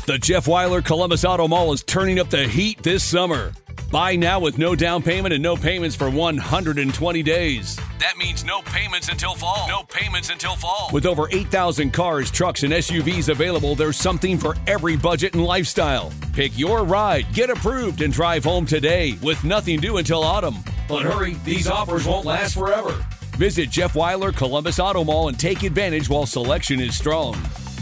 The Jeff Weiler Columbus Auto Mall is turning up the heat this summer. Buy now with no down payment and no payments for 120 days. That means no payments until fall. No payments until fall. With over 8,000 cars, trucks, and SUVs available, there's something for every budget and lifestyle. Pick your ride, get approved, and drive home today with nothing due until autumn. But hurry, these offers won't last forever. Visit Jeff Weiler Columbus Auto Mall and take advantage while selection is strong.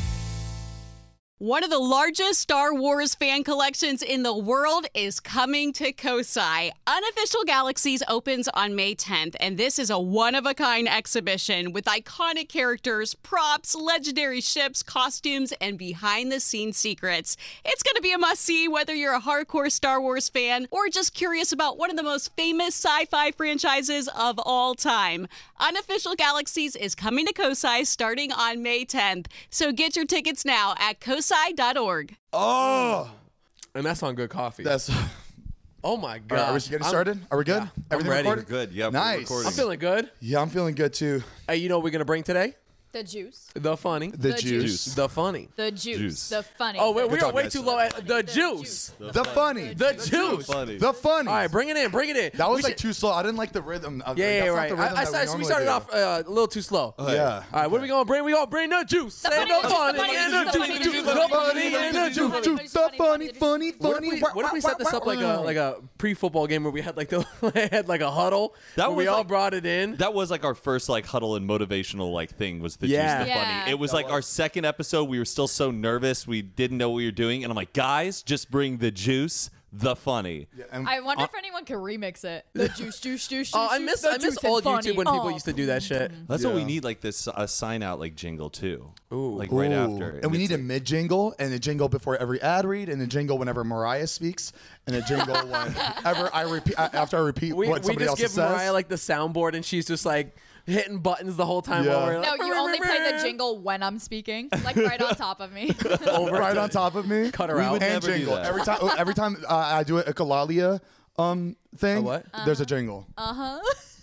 One of the largest Star Wars fan collections in the world is coming to Kosai. Unofficial Galaxies opens on May 10th, and this is a one-of-a-kind exhibition with iconic characters, props, legendary ships, costumes, and behind-the-scenes secrets. It's going to be a must-see whether you're a hardcore Star Wars fan or just curious about one of the most famous sci-fi franchises of all time. Unofficial Galaxies is coming to Kosai starting on May 10th, so get your tickets now at kosai.org. Oh, And that's on good coffee. that's. Oh my God. All right, are we getting started? Are we good? Yeah, Everything ready. recorded? Good. Yeah. Nice. I'm feeling good. Yeah, I'm feeling good too. Hey, you know what we're going to bring today? The juice. The funny. The The juice. The funny. The juice. Juice. The funny. Oh, wait, we are talk, way guys. too low at the juice. The funny. The juice. Funny. The funny. All right, bring it in. Bring it in. That was We like should- too slow. I didn't like the rhythm. Yeah, That's not right. the rhythm that So we normally started do. off a little too slow. Yeah. All right, what are we going to bring? We're going to bring the juice. Say funny, the the funny funny, and the the funny, juice. the The funny, funny and the juice. The funny. What if we set this up like a pre-football game where we had like a huddle? That where we was all like- brought it in. That was like our first like huddle and motivational like thing was the Yeah. juice the Yeah. funny. It was like our second episode. We were still so nervous. We didn't know what we were doing. And I'm like, guys, just bring the juice, the funny. I wonder if anyone can remix it. The juice. Oh, I miss old YouTube when people used to do that shit. That's what we Yeah. need, like this sign out like jingle too. Ooh. Like right after. And we it's need a mid jingle and a jingle before every ad read and a jingle whenever Mariah speaks and a jingle whenever I repeat after I repeat We what somebody just else give says. Mariah like the soundboard and she's just like hitting buttons the whole time Yeah. while we're No, like, you only play the jingle when I'm speaking, like right on top of me. right on top of me. Cut her We out. would And never do jingle. that. Every time I do a Echolalia thing, what? there's a jingle. Oh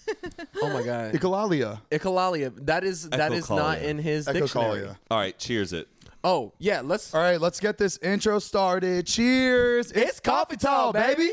my God. Echolalia. Echolalia. That is not Echolalia. in his dictionary. Echolalia. All right, cheers it. Oh, yeah, let's All right, let's get this intro started. Cheers. It's coffee time, baby.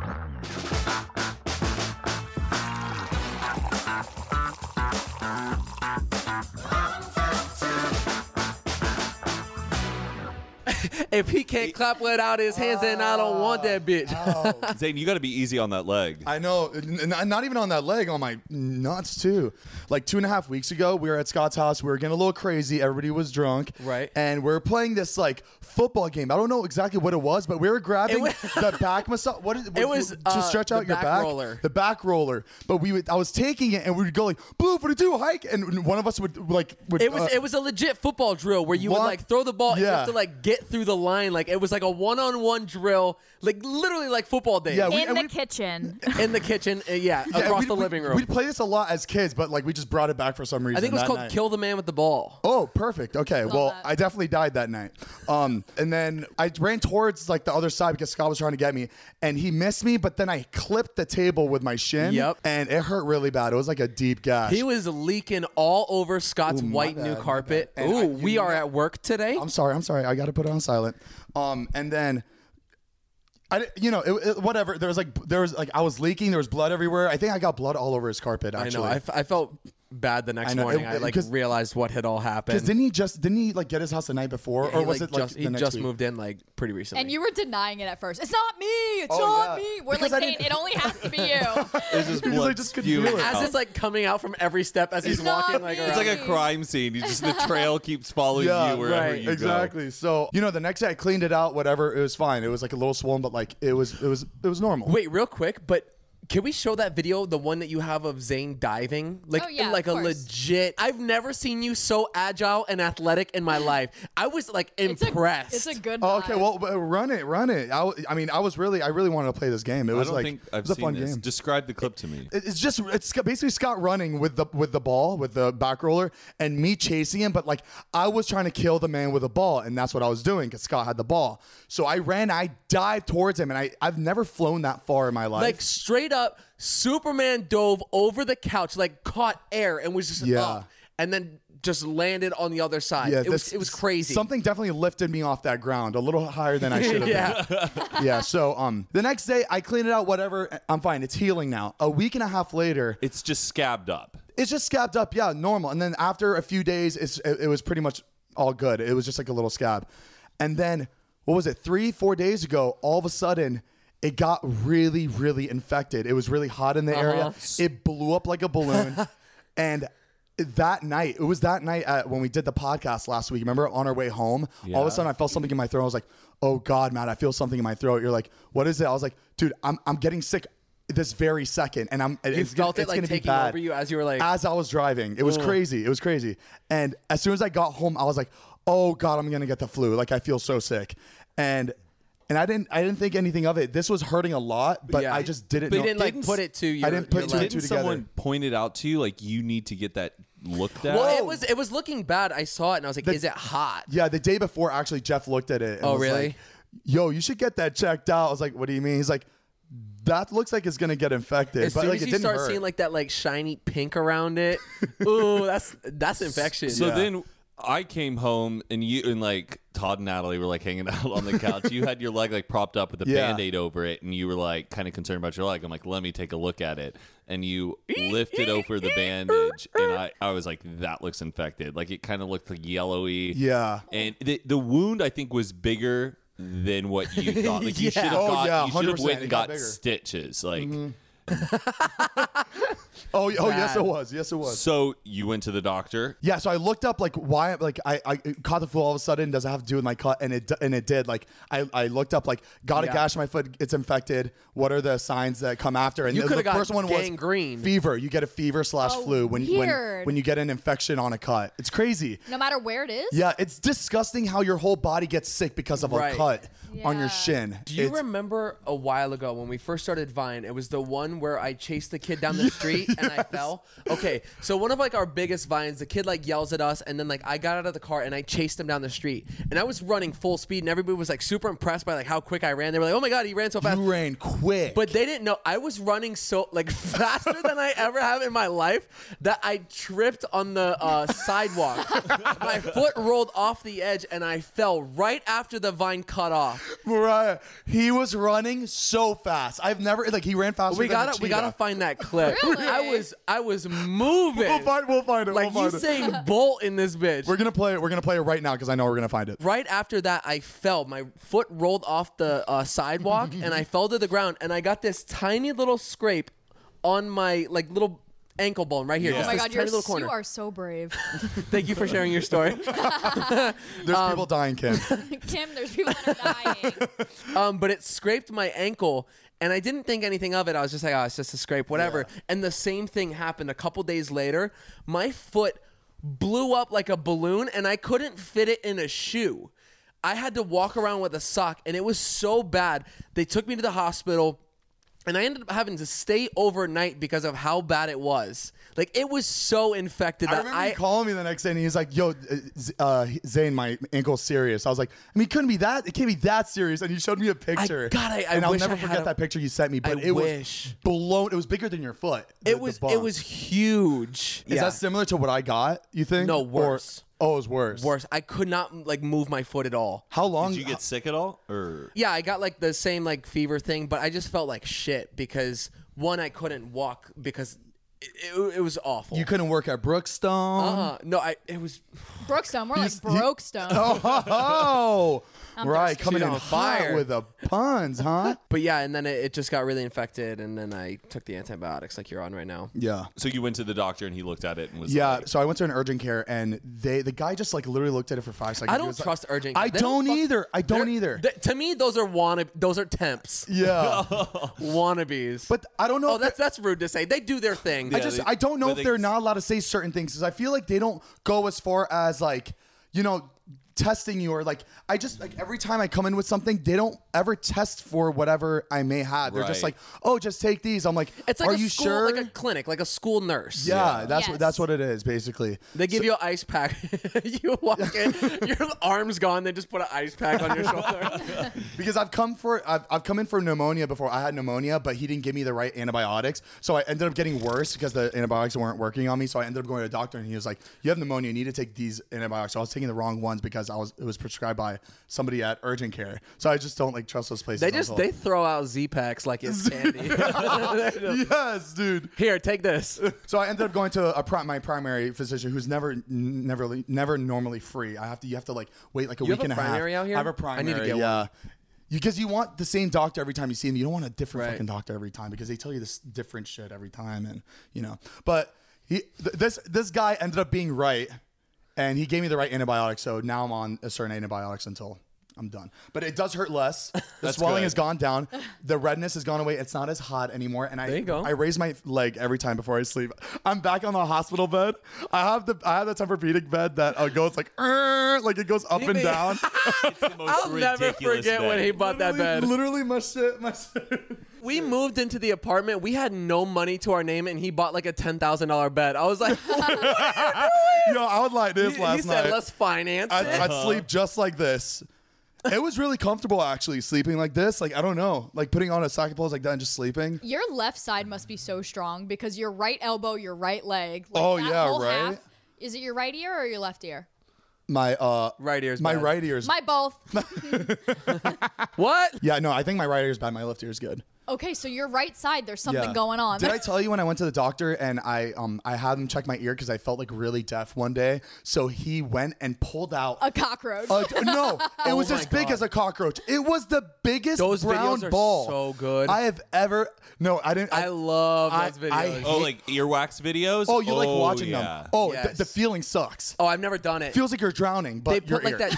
If he can't clap without his hands, then I don't want that bitch. Zane, you got to be easy on that leg. I know, not even on that leg, on my nuts too. Like 2.5 weeks ago, we were at Scott's house. We were getting a little crazy. Everybody was drunk, Right. And we were playing this like football game. I don't know exactly what it was, but we were grabbing the back massage. It was, to stretch the out your back back roller. the back roller. But I was taking it, and we would go like blue 42 hike, and one of us would It was a legit football drill where you would What? like throw the ball and you Yeah. have to like get through the line. Like it was like a one-on-one drill, like literally like football days. Yeah, In the kitchen. in the kitchen, Yeah, across we'd- the living room. We'd play this a lot as kids, but like we just brought it back for some reason. I think it was that called night. Kill the Man with the Ball. Oh, perfect. Okay. Well, that. I definitely died that night. And then I ran towards like the other side because Scott was trying to get me, and he missed me. But then I clipped the table with my shin. Yep. And it hurt really bad. It was like a deep gash. He was leaking all over Scott's Ooh, my white bad, new my carpet. bad. And Ooh, you we know are what? at work today. I'm sorry. I got to put it on silent. And then. Whatever. There was like I was leaking. There was blood everywhere. I think I got blood all over his carpet. I Actually, know. I felt bad the next I know. morning. I like 'cause- realized what had all happened. Because didn't he like get his house the night before, or He, was like, it like just, the he next just week? moved in like pretty recently? And you were denying it at first. It's not me. It's Oh, not yeah. me. We're Because like I saying didn't- it only has to be you. There's just Because I blood just couldn't spewing feel it. as out. it's like coming out from every step as he's It's not walking like me. around. It's like a crime scene. You just the trail keeps following Yeah, you wherever right, you Exactly. So the next day I cleaned it out. Whatever, it was fine. It was like a little swollen, but like it was normal. Wait, real quick, but can we show that video, the one that you have of Zane diving? Like, Oh, yeah, in like of a course. legit. I've never seen you so agile and athletic in my life. I was like impressed. It's a good Oh, okay, vibe. well, run it. I really wanted to play this game. It go. I was don't like think it I've was a seen fun this. game. Describe the clip to me. It's basically Scott running with the ball with the back roller and me chasing him, but like I was trying to kill the man with a ball, and that's what I was doing because Scott had the ball. So I dived towards him, and I've never flown that far in my life. like straight up, Superman dove over the couch, like caught air and was just Yeah. up, and then just landed on the other side. It was crazy. Something definitely lifted me off that ground a little higher than I should have Yeah. been. Yeah. So the next day I cleaned it out, whatever. I'm fine. It's healing now. A week and a half later, It's just scabbed up. it's just scabbed up. Yeah, normal. And then after a few days, it was pretty much all good. It was just like a little scab. And then what was it? 3-4 days ago, all of a sudden, it got really, really infected. It was really hot in the area. It blew up like a balloon. And that night, when we did the podcast last week, remember on our way home, all of a sudden I felt something in my throat. I was like, oh God, Matt, I feel something in my throat. You're like, what is it? I was like, dude, I'm getting sick this very second. And You felt it like taking over you as you were like. As I was driving. It was crazy. It was crazy. And as soon as I got home, I was like, oh God, I'm going to get the flu. Like I feel so sick. And I didn't think anything of it. This was hurting a lot, but I just didn't know. But you didn't put it to you. I didn't put two and two Didn't together. someone point it out to you like you need to get that looked at? Well, it was looking bad. I saw it and I was like, is it hot? Yeah, the day before, actually, Jeff looked at it. And was really? like, yo, you should get that checked out. I was like, what do you mean? He's like, that looks like it's gonna get infected. As but soon like, as it you didn't start hurt. seeing like that like shiny pink around it, ooh, that's infection. So then I came home and like Todd and Natalie were like hanging out on the couch. You had your leg like propped up with a Band-Aid over it, and you were like kind of concerned about your leg. I'm like, let me take a look at it. And you lifted over the bandage, and I was like, that looks infected. Like it kind of looked like yellowy. Yeah. And the wound I think was bigger than what you thought. Like you Yeah. should have Oh, yeah, you should have 100%. went and It got got bigger. stitches. Like Oh, yes, it was. Yes, it was. so you went to the doctor. Yeah, so I looked up like why like I caught the flu all of a sudden. Does it have to do with my cut? And it did. Like I looked up like got a gash in my foot. It's infected. What are the signs that come after? And You the coulda got first one gangrene. was fever. You get a fever / flu when weird. you get an infection on a cut. It's crazy. No matter where it is. Yeah, it's disgusting how your whole body gets sick because of a Right. cut on your Yeah. shin. Do you It's- remember a while ago when we first started Vine? It was the one where I chased the kid down the street and I fell. Okay, so one of like our biggest Vines, the kid like yells at us, and then like I got out of the car and I chased him down the street, and I was running full speed, and everybody was like super impressed by like how quick I ran. They were like, "Oh my God, he ran so fast!" You ran quick. But they didn't know I was running so like faster than I ever have in my life that I tripped on the sidewalk. My foot rolled off the edge and I fell right after the Vine cut off. Mariah, he was running so fast. I've never like he ran faster We than a gotta cheetah. find that clip. Really? I was moving. We'll find it. like we'll find it. Usain Bolt in this bitch. We're gonna play it right now because I know we're gonna find it. Right after that, I fell. My foot rolled off the sidewalk, and I fell to the ground. And I got this tiny little scrape on my like little ankle bone right here. Yeah. Just Oh my this God, tiny little corner. you are so brave. Thank you for sharing your story. There's people dying, Kim. Kim, there's people that are dying. But it scraped my ankle, and I didn't think anything of it. I was just like, oh, it's just a scrape, whatever. And the same thing happened a couple days later. My foot blew up like a balloon, and I couldn't fit it in a shoe. I had to walk around with a sock, and it was so bad. They took me to the hospital, and I ended up having to stay overnight because of how bad it was. Like, it was so infected I that remember you calling me the next day and he was like, yo, Zane, my ankle's serious. I was like, I mean, it can't be that serious. And you showed me a picture. I I'll wish never I had forget a- that picture you sent me, but I it wish. was blown. It was bigger than your foot. it was huge. Is that similar to what I got, you think? No, Or- worse. oh, it was worse. Worse. I could not like move my foot at all. How long? Did you get sick at all? Or Yeah, I got like the same like fever thing, but I just felt like shit because one, I couldn't walk because it was awful. You couldn't work at Brookstone? No, it was. Brookstone, more like He's- Brokestone. Oh, right. Coming in on fire fire. with the puns, huh? But yeah, and then it just got really infected, and then I took the antibiotics like you're on right now. Yeah. so you went to the doctor and he looked at it and was Yeah, like, so I went to an urgent care and the guy just like literally looked at it for 5 seconds. I He don't was like- trust urgent care. I They don't fuck- either. I don't either. To me, those are temps. Yeah. Wannabes. But I don't know. oh, if that's rude to say. They do their thing. I don't know if they're not allowed to say certain things because I feel like they don't go as far as like, you know, testing you, or like I just like every time I come in with something, they don't ever test for whatever I may have. They're just Right. like, oh, just take these. I'm like, It's like are a you school, sure? like a clinic, like a school nurse. yeah, that's Yes. that's what it is basically. They give you an ice pack. You walk in, your arm's gone. They just put an ice pack on your shoulder. Because I've come in for pneumonia before. I had pneumonia, but he didn't give me the right antibiotics, so I ended up getting worse because the antibiotics weren't working on me. So I ended up going to a doctor, and he was like, "You have pneumonia. You need to take these antibiotics." So I was taking the wrong ones because it was prescribed by somebody at urgent care. So I just don't like trust those places. They throw out Z-Packs like it's candy. yes, dude. Here, take this. So I ended up going to my primary physician, who's never normally free. You have to like wait like a You week have and a a half. primary out here? I have a I primary. need to get yeah. one. Because you want the same doctor every time you see him. You don't want a different Right. fucking doctor every time because they tell you this different shit every time, and But this guy ended up being right, and he gave me the right antibiotics. So now I'm on a certain antibiotics until I'm done. But it does hurt less. The That's swelling good. has gone down. The redness has gone away. It's not as hot anymore. And There you go. I raise my leg every time before I sleep. I'm back on the hospital bed. I have the Tempur-Pedic bed that goes like it goes up and down. I'll never forget when he bought that bed. Literally my shit. We moved into the apartment. We had no money to our name, and he bought like a $10,000 bed. I was like, Yo, I was like this he last said, night. let's finance it. I'd sleep just like this. It was really comfortable actually sleeping like this. Like I don't know, like putting on a socket poles like that and just sleeping. Your left side must be so strong because your right elbow, your right leg. Like Oh, that yeah, whole right? half- is it your right ear or your left ear? My Right ear's my bad. right ear is My both. What? yeah, no, I think my right ear is bad. My left ear is good. Okay, so your right side, there's something Yeah. going on. Did I tell you when I went to the doctor and I had him check my ear because I felt like really deaf one day? So he went and pulled out. A cockroach. No, it was Oh as my big God. as a cockroach. It was the biggest Those brown videos are ball so good. I have ever. No, I didn't. I love those videos. I Oh, like earwax videos? Oh, you like watching yeah. them? Oh, Yes. the feeling sucks. Oh, I've never done it. Feels like you're drowning, but They your put like ear. that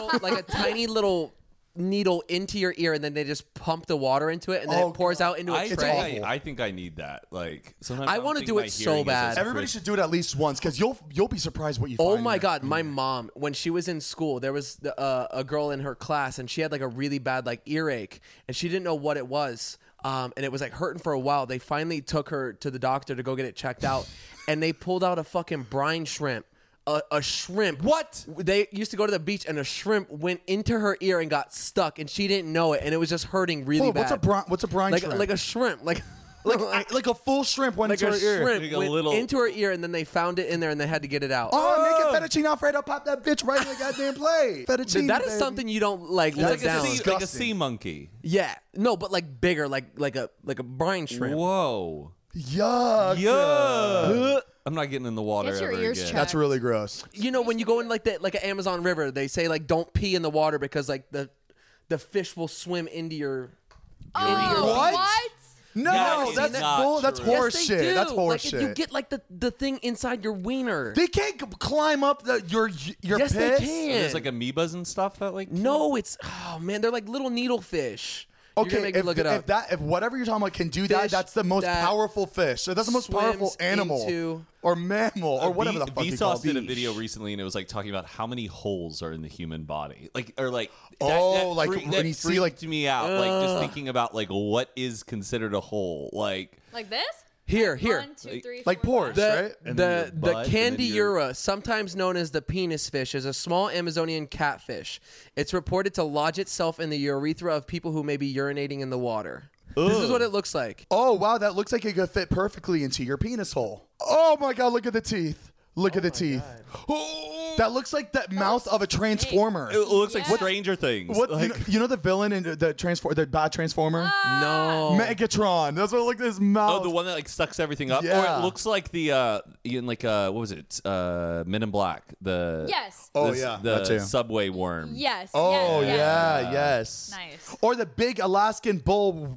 tiny little needle into your ear, and then they just pump the water into it, and then Oh, it pours out into a I It's tray. awful. I think I need that. Like sometimes I don't wanna think do my it so hearing is bad. as Everybody crisp. should do it at least once because you'll be surprised what you find. Oh my in God, it. my mom, when she was in school, there was a girl in her class, and she had like a really bad like earache, and she didn't know what it was. And it was like hurting for a while. They finally took her to the doctor to go get it checked out, and they pulled out a fucking brine shrimp. A shrimp. What? They used to go to the beach, and a shrimp went into her ear and got stuck, and she didn't know it, and it was just hurting really Hold on, bad. what's a brine like shrimp? like a shrimp, like like a full shrimp went like into a her ear. shrimp Like a went little- into her ear, and then they found it in there, and they had to get it out. Oh, make it fettuccine Alfredo. Pop that bitch right in the goddamn plate. Fettuccine. That is baby. something you don't like That's let Like a, down. sea, like a Disgusting. sea monkey. Yeah, no, but like bigger, like a brine shrimp. Whoa. Yuck. Yeah. I'm not getting in the water Get your ever ears again. checked. That's really gross. You know, when you go in like an Amazon River, they say like don't pee in the water because like the fish will swim into your. Oh, What? No, Yeah, that's it's not bull. That's true. horse Yes, they shit. do. That's horse like, shit. You get like the thing inside your wiener. They can't climb up your Yes, they piss. can. There's like amoebas and stuff that like. No, it's they're like little needlefish. You're gonna Okay, make me look it up. if whatever you're talking about can do that, Fish that's the most that powerful fish. So that's the most powerful swims animal into- or mammal or whatever the fuck you call Vsauce did a it. video recently, and it was like talking about how many holes are in the human body, like or like. Oh, like freaked- when you see, like- me out, like just thinking about like what is considered a hole, like. Like this? Here. 1, 2, 3, like 4, pores, 5. right? And The then your butt, and then your- Candiura, sometimes known as the penis fish, is a small Amazonian catfish. It's reported to lodge itself in the urethra of people who may be urinating in the water. This is what it looks like. Oh wow, that looks like it could fit perfectly into your penis hole. Oh my god, look at the teeth. Look at the teeth. Oh, that looks like the mouth of a transformer. It looks like Yeah. Stranger Things. What Like, you know the villain in the the bad transformer? No. Megatron. That's what it looked like. His mouth. oh, the one that like sucks everything up, or Yeah. it looks like the in like what was it? Men in Black. The Yes. Oh, the- yeah, the that too. subway worm. Yes. Oh yes, yes. yes. Nice. Or the big Alaskan bull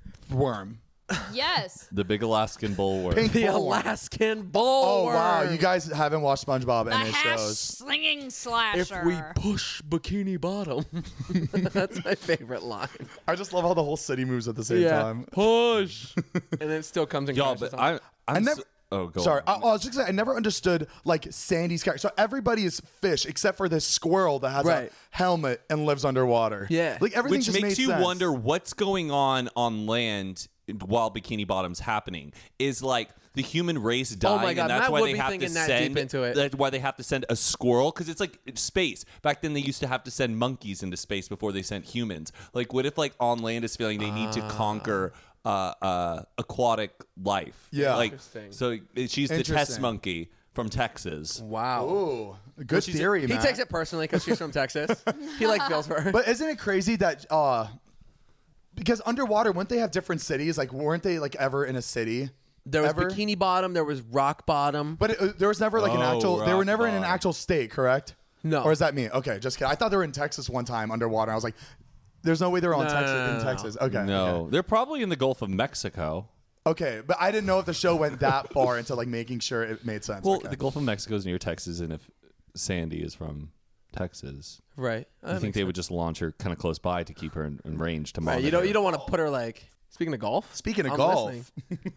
worm. Yes. The big Alaskan bullworm. Pink The bull worm. Alaskan Oh bullworm. wow, you guys haven't watched SpongeBob The and it hash shows. slinging slasher. If we push Bikini Bottom. That's my favorite line. I just love how the whole city moves at the same time. Push. And then it still comes in Y'all, crashes but on. I'm never- Oh, go Sorry, on. I was just gonna say, I never understood like Sandy's character. So everybody is fish except for this squirrel that has Right. a helmet and lives underwater. Yeah. like everything Which just makes made you sense. wonder what's going on land while Bikini Bottom's happening. Is like the human race dying, my God, and that's Matt why would they be have to thinking that send. deep into it. That's why they have to send a squirrel, because it's like space. Back then, they used to have to send monkeys into space before they sent humans. Like, what if like on land is feeling they need to conquer aquatic life? Yeah. like Interesting. so she's the test Interesting. monkey from Texas. Wow. Ooh, good theory, He man. takes it personally because she's from Texas. He like feels for her. But isn't it crazy that because underwater, wouldn't they have different cities? Like, weren't they like ever in a city? There was ever? Bikini Bottom. There was Rock Bottom. But there was never like an Oh, actual. They were rock never in an bottom. actual state, correct? No. Or is that me? Okay, just kidding. I thought they were in Texas one time underwater. I was like, there's no way they were on No. In Texas. Okay. No, they're probably in the Gulf of Mexico. Okay, but I didn't know if the show went that far into like making sure it made sense. Well, Okay. the Gulf of Mexico is near Texas, and if Sandy is from Texas, Right. I think they would just launch her kind of close by to keep her in range to monitor. Right. You don't want to put her like. Speaking of golf. Speaking of I'm golf. listening.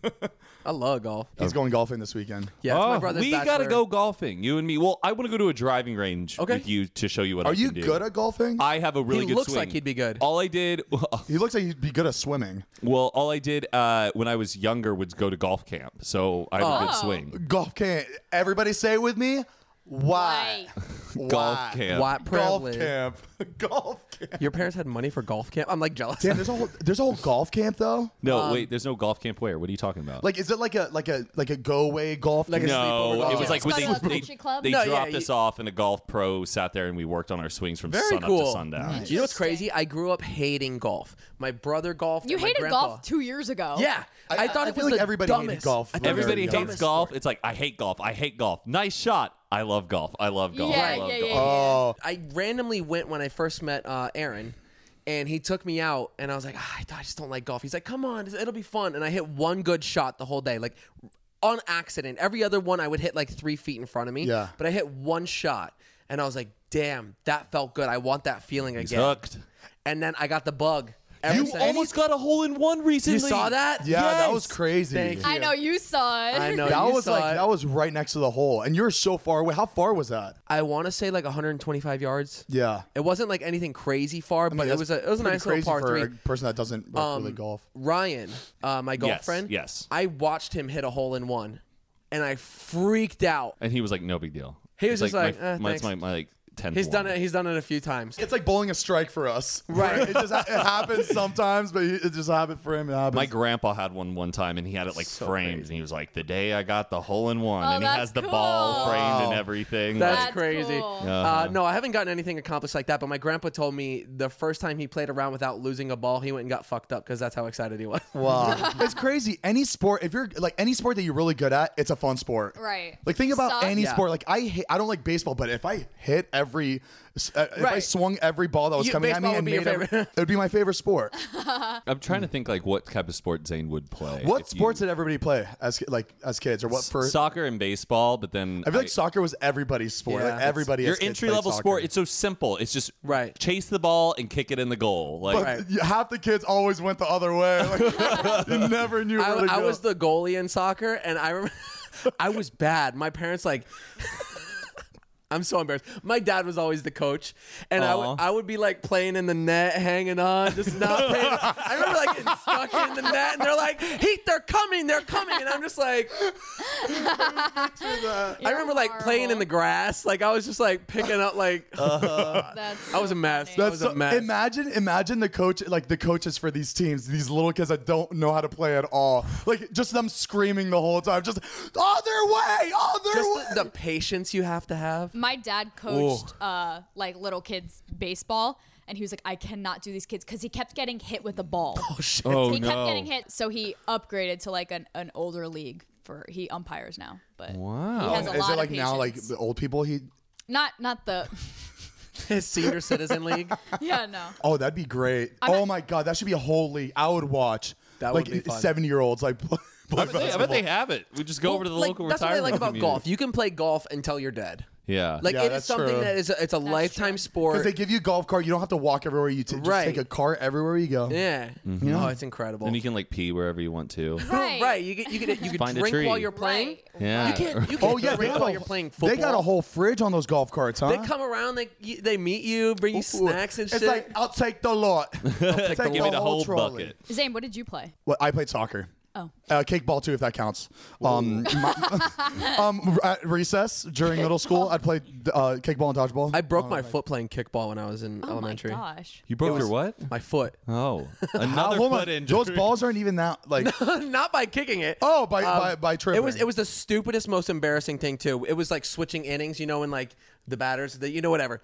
I love golf. He's going golfing this weekend. Yeah, it's my Oh, brother's we bachelor. gotta go golfing, you and me. Well, I want to go to a driving range Okay. with you to show you what Are I you can do. good at golfing? I have a really He good looks swing. like he'd be good. All I did, He looks like he'd be good at swimming. all I did when I was younger was go to golf camp, so I have a good Oh. swing. Golf camp. Everybody say it with me. Why? Golf Why? camp. What Golf privilege. camp. Golf camp. Your parents had money for golf camp? I'm like jealous. Damn, there's a whole golf camp though. No, wait, there's no golf camp where? What are you talking about? Like, is it like a go away golf? Like a camp? sleepover no, golf it was like camp. when It's not a they country club? they No, yeah, dropped you- us off, and a golf pro sat there, and we worked on our swings from Very sun cool. up to sundown. You know what's crazy? I grew up hating golf. My brother golfed. You and my hated grandpa. golf 2 years ago. Yeah, I thought I it feel was like the everybody hated dumbest. golf. I thought it was Everybody the hates dumbest golf. sport. It's like I hate golf. I hate golf. Nice shot. I love golf. I love golf. Yeah, I love yeah, golf. yeah, Oh, I randomly went when I first met Aaron, and he took me out, and I was like, I just don't like golf. He's like, come on, it'll be fun. And I hit one good shot the whole day, like on accident. Every other one I would hit like 3 feet in front of me. Yeah. But I hit one shot, and I was like, damn, that felt good. I want that feeling He's again. hooked. And then I got the bug. Ever You since- almost got a hole in one recently. You saw that? yeah, that was Yes. crazy. Thank you. I know you saw it. I know. That you was saw like it. that was right next to the hole, and you're so far away. How far was that? I want to say like 125 yards. Yeah, It wasn't like anything crazy far, but it that's was a pretty nice little crazy par for three. a person that doesn't really golf. Ryan, my golf Yes, friend. yes. I watched him hit a hole in one, and I freaked out. And he was like, no big deal. He was It's just like, it's thanks. my like 10th He's done one. it. He's done it a few times. It's like bowling a strike for us. Right. It just it happens sometimes, but it just happened for him. It happens. My grandpa had one time, and he had it like framed, and he was like, "The day I got the hole in one," Oh, and he has that's the ball cool. framed and Wow. everything. That's Like, crazy. cool. No, I haven't gotten anything accomplished like that. But my grandpa told me the first time he played around without losing a ball, he went and got fucked up because that's how excited he was. Wow, it's crazy. Any sport, if you're like any sport that you're really good at, it's a fun sport. Right. Like think about Soccer. any Yeah. sport. Like I don't like baseball, but if I hit if I Right. swung every ball that was coming at me baseball would and be your made every, favorite. it would be my favorite sport. I'm trying to think like what type of sport Zane would play. What if you- sports did everybody play as kids, or what for? Soccer and baseball, but then I feel like soccer was everybody's sport. Yeah. Like everybody. your as kids entry played level soccer. sport. It's so simple. It's just Right. chase the ball and kick it in the goal. Like But Right. half the kids always went the other way. Like, you never knew where to go. I was the goalie in soccer, and I remember I was bad. My parents like. I'm so embarrassed. My dad was always the coach, and Aw. I would be like playing in the net, hanging on, just not paying. I remember like getting stuck in the net, and they're like, "Heat, they're coming," and I'm just like, I remember like playing in the grass, like I was just like picking up like That's I was a mess. I was a mess. Imagine the coach, like the coaches for these teams, these little kids that don't know how to play at all. Like just them screaming the whole time, just other way, other way. Just the patience you have to have. My dad coached like little kids baseball, and he was like, I cannot do these kids because he kept getting hit with the ball. oh He no. kept getting hit, so he upgraded to like an older league for he umpires now. But Wow. he has a Is lot it like of now, like patience. the old people? not the His senior citizen league. yeah no. Oh, that'd be great. Oh my god, that should be a whole league. I would watch. That like would be fun. 7-year-olds like play I bet they have it. We just go over to the local That's what I retirement like about community. golf. You can play golf until you're dead. Yeah. Like Yeah, it is that's something true. that is it's a lifetime true. sport. Because they give you a golf cart, you don't have to walk everywhere. You just Right. take a cart everywhere you go. Yeah. Mm-hmm. Oh, it's incredible. And you can like pee wherever you want to. Right. Right. You can Find a drink tree. while you're playing. Right. Yeah. You can't Oh yeah, they drink have while a, you're playing football. they got a whole fridge on those golf carts, huh? They come around, they meet you, bring you snacks and shit. It's like, I'll take the lot. I'll take Give me the whole trolley. bucket. Zane, what did you play? Well, I played soccer. Oh. Kickball too, if that counts. At recess during middle school, I'd play kickball and dodgeball. I broke my foot playing kickball when I was in Oh elementary. my gosh. You broke your what? My foot. Oh, another Hold on. foot injury. Those balls aren't even that like. Not by kicking it. Oh, by tripping. It was the stupidest, most embarrassing thing too. It was like switching innings, and like the batters, whatever.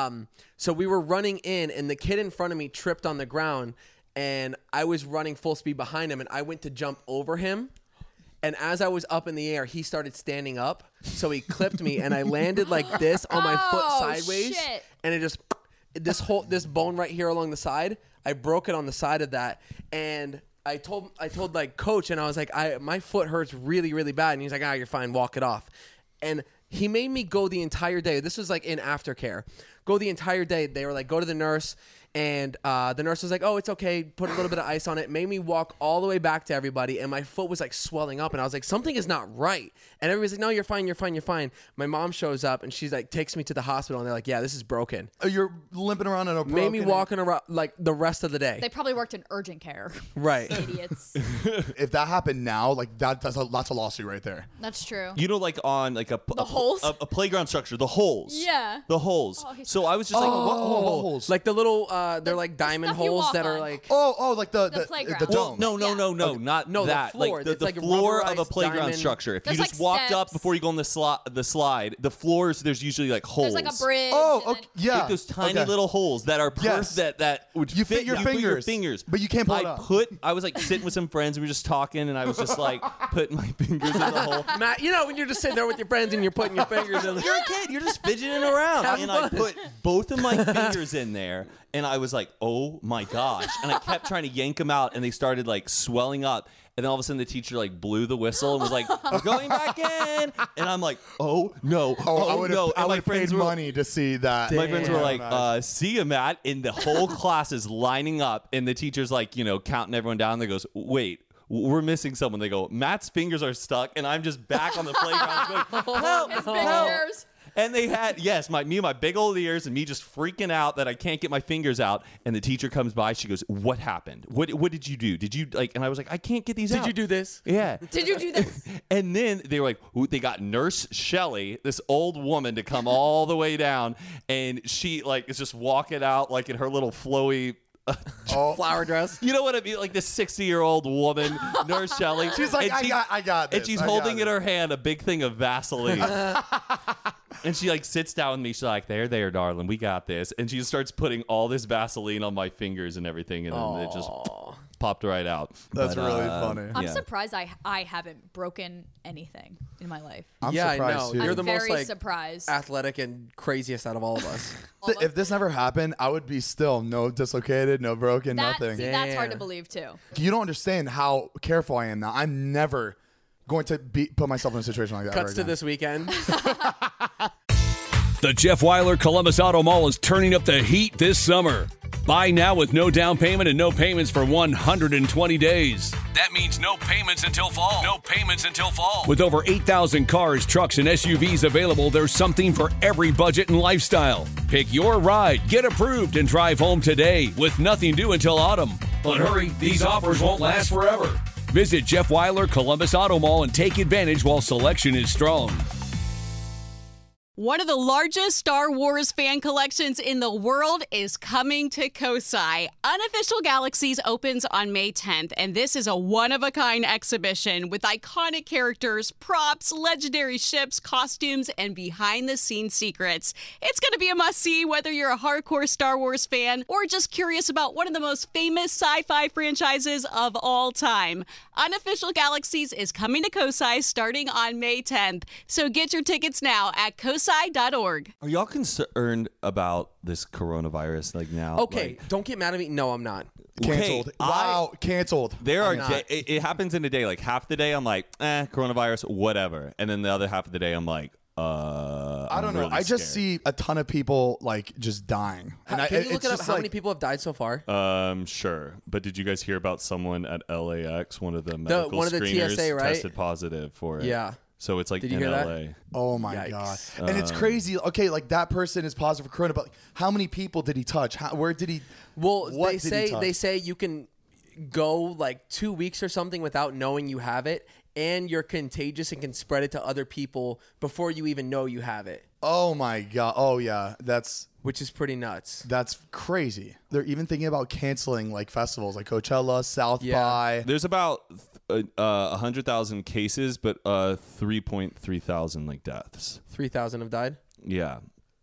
So we were running in, and the kid in front of me tripped on the ground, and I was running full speed behind him, and I went to jump over him. And as I was up in the air, he started standing up. So he clipped me, and I landed like this on my foot Oh, sideways, shit. and it just this bone right here along the side. I broke it on the side of that, and I told like coach, and I was like, my foot hurts really, really bad, and he's like, you're fine, walk it off. And he made me go the entire day. This was like in aftercare. Go the entire day. They were like, go to the nurse. And the nurse was like, oh, it's okay. Put a little bit of ice on it. Made me walk all the way back to everybody. And my foot was like swelling up. And I was like, something is not right. And everybody's like, no, you're fine. You're fine. You're fine. My mom shows up and she's like, takes me to the hospital. And they're like, yeah, this is broken. You're limping around in a broken. Made me walking around like the rest of the day. They probably worked in urgent care. Right. Idiots. If that happened now, like that's a lawsuit right there. That's true. You know, like on like a holes? a playground structure, the holes. Yeah. The holes. Oh, he's- So I was just like, what holes? Like the little, they're like diamond stuff you holes walk that are on. like. Like the playground. the Well, dome. no, Yeah. not No, the that. floor. Like It's the like floor of a rubberized playground diamond. structure. If There's you just like walked up steps. before you go on the slide, the floors there's usually like holes. There's like a bridge. Oh, and okay, then- yeah. Like those tiny Okay. little holes that are Yes. that would You fit your you put fingers, fingers, but you can't pull it up. I was like sitting with some friends, we were just talking, and I was just like putting my fingers in the hole. Matt, when you're just sitting there with your friends and you're putting your fingers in. You're a kid. You're just fidgeting around. Have And I fun. put both of my fingers in there, and I was like, oh my gosh. And I kept trying to yank them out, and they started like swelling up. And then all of a sudden the teacher like blew the whistle and was like, we're going back in. And I'm like, oh no. I would no. have And my paid friends were money to see that. my friends were like, Nice. see ya, Matt. And the whole class is lining up, and the teacher's like, counting everyone down. They goes, wait, we're missing someone. They go, Matt's fingers are stuck, and I'm just back on the playground going, help, His big help. ears. And they had, me and my big old ears, and me just freaking out that I can't get my fingers out. And the teacher comes by. She goes, what happened? What did you do? Did you like? And I was like, I can't get these out. Did you do this? Yeah. Did you do this? And then they were like, they got Nurse Shelley, this old woman, to come all the way down. And she like is just walking out like in her little flowy Flower dress. You know what I mean? Like this 60-year-old woman, Nurse Shelley. She's like, and I got this. And she's I got holding in this. her hand a big thing of Vaseline. And she like sits down with me. She's like, there, darling, we got this. And she just starts putting all this Vaseline on my fingers and everything. And then it just popped right out. That's But, really funny. I'm yeah. surprised I haven't broken anything in my life. I'm Yeah, I surprised know. too. You're I'm the most, very like, surprised. Athletic and craziest out of all of us. If this never happened, I would be still no dislocated, no broken, nothing. That's hard to Damn. believe too. You don't understand how careful I am now. I'm never going to put myself in a situation like that. Cuts ever to again. this weekend. The Jeff Weiler Columbus Auto Mall is turning up the heat this summer. Buy now with no down payment and no payments for 120 days. That means no payments until fall. No payments until fall. With over 8,000 cars, trucks, and SUVs available, there's something for every budget and lifestyle. Pick your ride, get approved, and drive home today with nothing due until autumn. But hurry, these offers won't last forever. Visit Jeff Weiler Columbus Auto Mall and take advantage while selection is strong. One of the largest Star Wars fan collections in the world is coming to Kosai. Unofficial Galaxies opens on May 10th, and this is a one-of-a-kind exhibition with iconic characters, props, legendary ships, costumes, and behind-the-scenes secrets. It's going to be a must-see whether you're a hardcore Star Wars fan or just curious about one of the most famous sci-fi franchises of all time. Unofficial Galaxies is coming to Kosai starting on May 10th, so get your tickets now at kosai.org. Are y'all concerned about this coronavirus like now? Okay, Like, don't get mad at me. No, I'm not. Canceled. Okay, Wow, canceled. there are not. it happens in a day. Like half the day I'm like, coronavirus, whatever. And then the other half of the day I'm like, I don't know. really I just scared. see a ton of people like just dying. Can you look it up? How many people have died so far? Sure. But did you guys hear about someone at LAX, one of the medical one of the screeners, TSA, right? tested positive for it? Yeah. So it's like Did you in hear that? LA. Oh my Yikes. god! And it's crazy. Okay, like that person is positive for corona, but like, how many people did he touch? Where did he? Well, what they did he touch? say you can go like 2 weeks or something without knowing you have it, and you're contagious and can spread it to other people before you even know you have it, Oh my god! Oh yeah, that's which is pretty nuts. crazy. They're even thinking about canceling like festivals like Coachella, South by. There's about 100,000 cases, but 3.3 thousand like deaths. 3,000 have died. Yeah.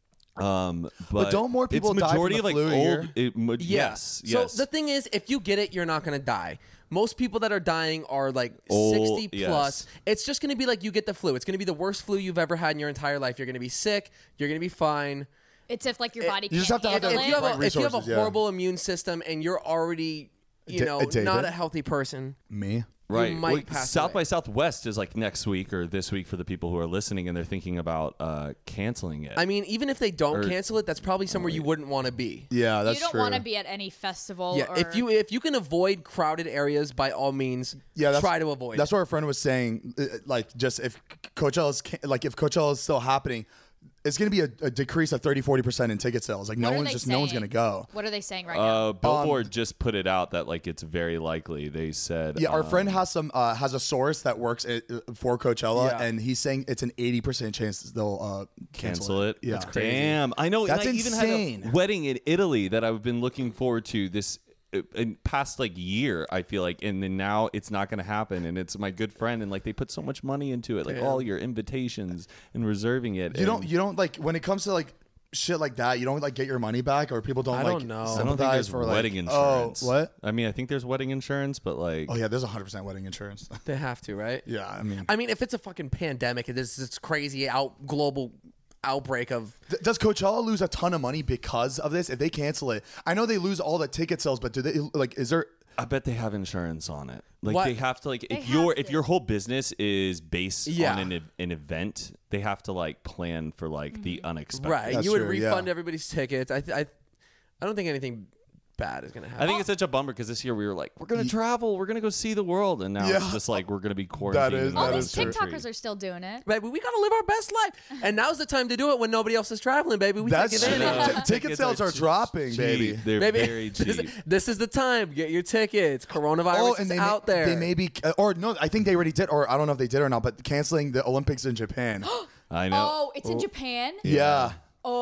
But don't more people it's die from majority the of like flu a old. year? Yes. So Yes. the thing is, if you get it, you're not going to die. Most people that are dying are like Old, 60 yes. plus. It's just going to be like you get the flu. It's going to be the worst flu you've ever had in your entire life. You're going to be sick. You're going to be fine. It's if like your body You can't just have to have handle the it. If you have a resources, yeah. horrible immune system and you're already, David? not a healthy person, Me? Right. might Well, pass South away. by Southwest is like next week or this week for the people who are listening, and they're thinking about canceling it. I mean, even if they don't cancel it, that's probably somewhere you wouldn't want to be. Yeah, that's You don't true. want to be at any festival. Yeah, or if you can avoid crowded areas, by all means, try to avoid. That's what our friend was saying. Like, just if Coachella's if Coachella is still happening, it's going to be a decrease of 30-40% in ticket sales. Like, What no are one's they going to saying? go. What are they saying right now? Billboard just put it out that like it's very likely. They said Yeah, our friend has has a source that works for Coachella, Yeah. and he's saying it's an 80% chance they'll cancel it. Yeah, That's crazy. Damn, I know. That's and I even had insane. a wedding in Italy that I've been looking forward to this in past like year. I feel like, and then now it's not going to happen. And it's my good friend, and like they put so much money into it, like all your invitations and reserving it. You don't like when it comes to like shit like that. You don't like get your money back, or people don't. I like, don't know. I don't think sympathize there's for wedding like, insurance. Oh, what? I mean, I think there's wedding insurance, but like, Oh yeah, there's 100% wedding insurance. They have to, right? Yeah, I mean, if it's a fucking pandemic, this crazy global outbreak of. Does Coachella lose a ton of money because of this? If they cancel it, I know they lose all the ticket sales, but do they like? Is there? I bet they have insurance on it. Like What? they have to like They if have your to. whole business is based Yeah. on an event, they have to like plan for like the unexpected. Right, That's you would true, yeah. refund everybody's tickets. I don't think anything bad is gonna happen. I think it's such a bummer because this year we were like, we're gonna travel, we're gonna go see the world, and now it's Yeah. just like we're gonna be quarantined. is- in All that our these true. country. TikTokers are still doing it. Baby, we gotta live our best life, and now's the time to do it when nobody else is traveling, baby. We That's take true. advantage. Ticket Tickets sales are cheap. dropping, baby. They're Baby, very cheap. This is the time. Get your tickets. Coronavirus is out there. They may be, or no, I think they already did, or I don't know if they did or not, but canceling the Olympics in Japan. I know. Oh, it's in Japan? Yeah.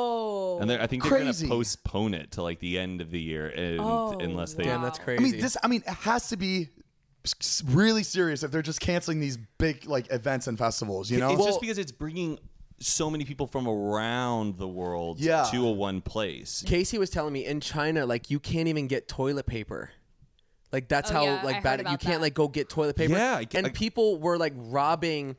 Oh. And I think they're Crazy. gonna postpone it to like the end of the year, and, unless they. Damn, that's Wow. crazy. I mean, it has to be really serious if they're just canceling these big like events and festivals. You know, It's just because it's bringing so many people from around the world Yeah. to a one place. Casey was telling me in China, like you can't even get toilet paper. Like that's Oh, how yeah, I like heard bad you about can't that. like go get toilet paper. Yeah, and people were like robbing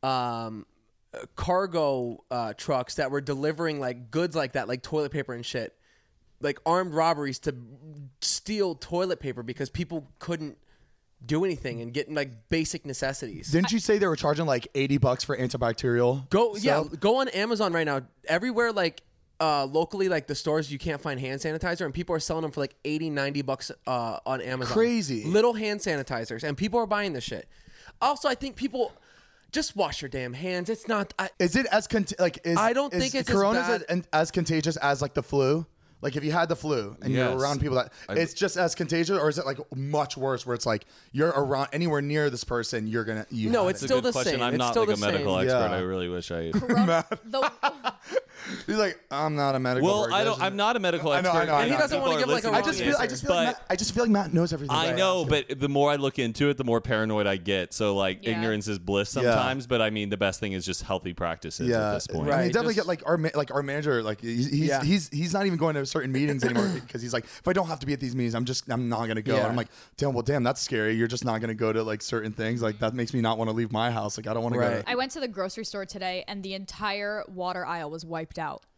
cargo trucks that were delivering like goods like that, like toilet paper and shit, like armed robberies to steal toilet paper because people couldn't do anything and get like basic necessities. didn't you say they were charging like $80 for antibacterial? Go on Amazon right now. Everywhere like locally, like the stores, you can't find hand sanitizer, and people are selling them for like $80-$90 on Amazon. Crazy. Little hand sanitizers, and people are buying this shit. Also, I think people just wash your damn hands. It's not. Is it as I don't think it's as Corona's bad. as contagious as like the flu? Like if you had the flu and you're Yes. around people that it's just as contagious, or is it like much worse where it's like you're around anywhere near this person, you're gonna No, have it's it. still Good the question. same. I'm It's not still like a the medical same. expert. Yeah. I really wish I. The, He's like, I'm not a medical. Well, person. I'm not a medical I know, expert. I know, I And he know. doesn't People want to give like a I wrong just feel like answer. I just feel like Matt knows everything. I know, but the more I look into it, the more paranoid I get. So like Yeah. ignorance is bliss sometimes. But I mean, the best thing is just healthy practices at this point. I mean, Right, definitely just- get like our manager, like Yeah. he's not even going to certain meetings anymore because he's like, if I don't have to be at these meetings, I'm not gonna go. Yeah. And I'm like, damn, that's scary. You're just not gonna go to like certain things. Like that makes me not want to leave my house. Like I don't want to Right. go. I went to the grocery store today, and the entire water aisle was wiped out.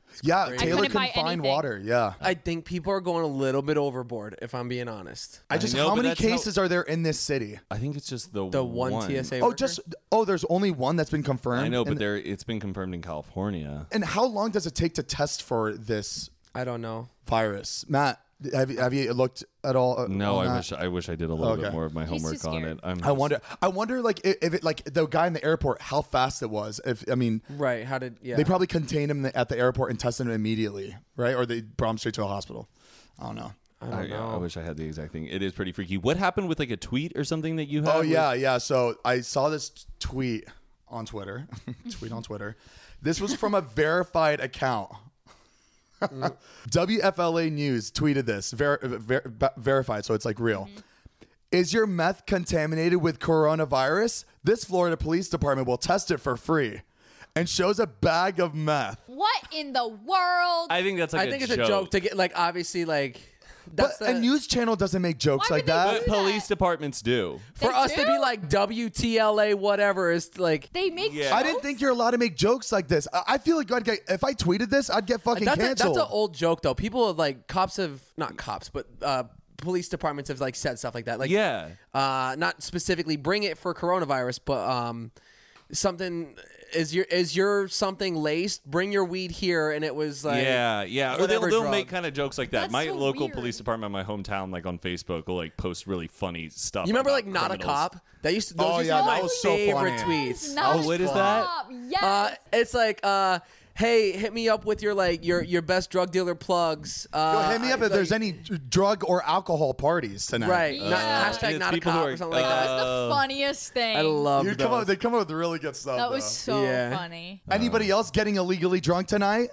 Yeah, crazy. Taylor couldn't buy couldn't find anything. water. Yeah. I think people are going a little bit overboard, if I'm being honest. I just, know, how but many that's how- cases are there in this city? I think it's just the one TSA Oh, worker? there's only one that's been confirmed. I know, but and, it's been confirmed in California. and how long does it take to test for this I don't know. virus? Matt, have you looked at all? No, on I that? wish I did a little bit Okay. more of my He's too homework on scared. it. I wonder like if it like the guy in the airport, how fast it was. Right? How did? Yeah. They probably contained him at the airport and tested him immediately, right? Or they brought him straight to a hospital. I don't know. I wish I had the exact thing. It is pretty freaky. What happened with like a tweet or something that you had? Oh yeah. So I saw this tweet on Twitter. This was from a verified account. WFLA News tweeted this, verified, so it's like real. Is your meth contaminated with coronavirus? This Florida Police Department will test it for free. And shows a bag of meth. What in the world? I think that's like I think it's a joke to get like obviously like. That's But a news channel doesn't make jokes Why like would they that. do Police departments do. for They us to do? be like WTLA whatever is like. They make Yeah. I didn't think you're allowed to make jokes like this. I feel like if I tweeted this, I'd get fucking canceled. That's an old joke though. People like cops have not cops, but police departments have like said stuff like that. Like Yeah. not specifically bring it for coronavirus, but something is your something laced? Bring your weed here, and it was like Yeah. Or whatever they'll drug. make kind of jokes like that. That's My so local weird. police department, my hometown, like on Facebook, will like post really funny stuff. You remember about like not criminals. a cop? That used to. Those Oh, used yeah, to be that my was so favorite funny. tweets. Not what is that? stop. Yes. It's like, hey, hit me up with your like your best drug dealer plugs. Yo, hit me up if there's any drug or alcohol parties tonight. right. Yeah. Not, And hashtag it's not a people who cop are- or something like that that. was the funniest thing. I love They come up with really good stuff. That was so Yeah. funny. Anybody else getting illegally drunk tonight?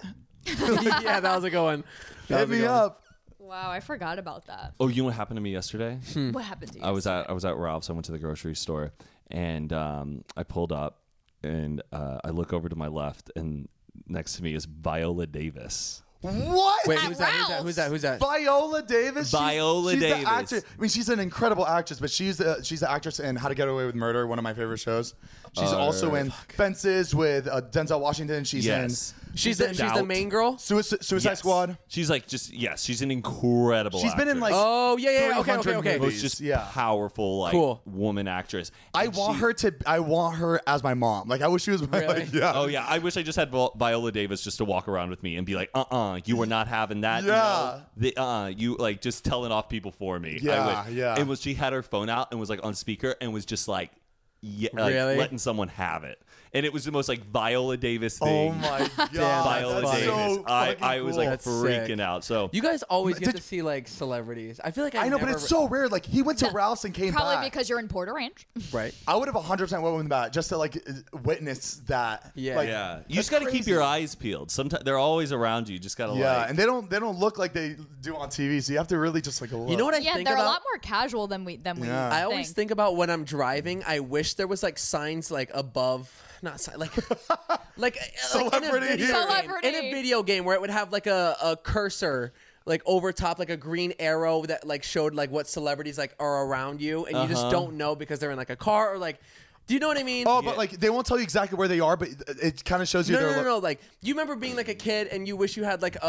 Yeah, that was a good one. That Hit was a me good one. up. Wow, I forgot about that. Oh, you know what happened to me yesterday? What happened to you? I was at Ralph's. I went to the grocery store, and I pulled up, and I look over to my left, and next to me is Viola Davis. What? Wait, At who's that? Viola Davis. Viola she's Davis. The actress. I mean, she's an incredible actress, but she's the actress in How to Get Away with Murder, one of my favorite shows. She's also in Fences with Denzel Washington. She's Yes. She's the Doubt. main girl. in Suicide Yes. Squad. She's like she's an incredible. She's been in actress. like Oh yeah. Okay. 300 Okay. movies. Most just Yeah. powerful, like Cool. woman actress. I And want she- her as my mom. Like I wish she was my Really? like, yeah. Oh yeah, I wish I just had Viola Davis just to walk around with me and be like, you were not having that. Yeah. No. You like just telling off people for me. Yeah, I wish. yeah. And she had her phone out and was like on speaker and was just like, Really? letting someone have it. And it was the most like Viola Davis Oh thing. my god. Viola that's Davis. so I fucking was cool. like That's freaking sick. out. So You guys always get Did- to see like celebrities. I feel like I know, but never- it's so rare. Like he went to Ralph's and came Probably back. because you're in Porter Ranch. right. I would have 100% went with that just to like witness that. Yeah. Like, yeah, you that's just got to keep crazy. your eyes peeled. Sometimes they're always around you. You just got to Yeah, like. and they don't look like they do on TV, so you have to really just like look. You know what I Yeah, think they're about? a lot more casual than we Yeah. I always think about when I'm driving. I wish there was like signs like above, not sign, like like Celebrity. in a video game, Celebrity. in a video game where it would have like a cursor like over top, like a green arrow that like showed like what celebrities like are around you, and you just don't know because they're in like a car or like. Do you know what I mean? Oh, but like they won't tell you exactly where they are, but it kind of shows you. No. Like you remember being like a kid and you wish you had like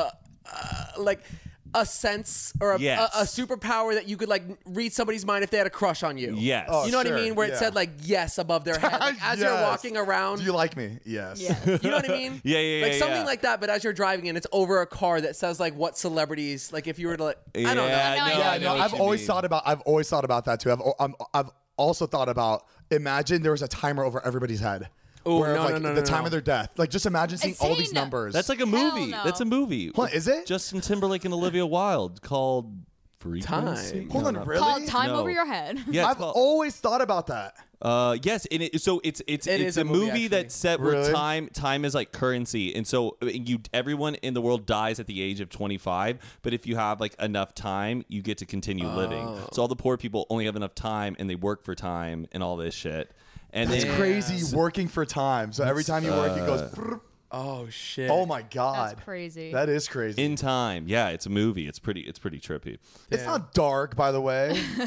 a sense or a Yes. superpower that you could like read somebody's mind if they had a crush on you. Yes. Oh, You know what I sure, mean? Where it yeah. said like yes above their head. Like, as you're Yes. walking around. Do you like me? Yes. Yeah. You know what I mean? Yeah, Like something yeah. like that, but as you're driving and it's over a car that says like what celebrities, like if you were to like, I don't know. Yeah, No, no, yeah, I know No, what I've you always mean. thought about that too. I've also thought about imagine there was a timer over everybody's head. Ooh, where, no, like, no, the no, time no. of their death. Like just imagine seeing all these Insane. numbers. That's like a movie. no. That's a movie. What, is it? Justin Timberlake and Olivia Wilde called Frequency. Time. Hold No, on, not- really? Called Time No. Over Your Head. Yeah, it's I've called- always thought about that. Yes, and it's is a a movie, movie actually. that's set where Really? time is like currency, and so everyone in the world dies at the age of 25. But if you have like enough time, you get to continue living. So all the poor people only have enough time, and they work for time and all this shit. And It's then, crazy working for time. So every time you work, it goes. brrr. Oh shit. Oh my god. That's crazy. That is crazy. in time, yeah, it's a movie. It's pretty trippy. It's not dark, by the way.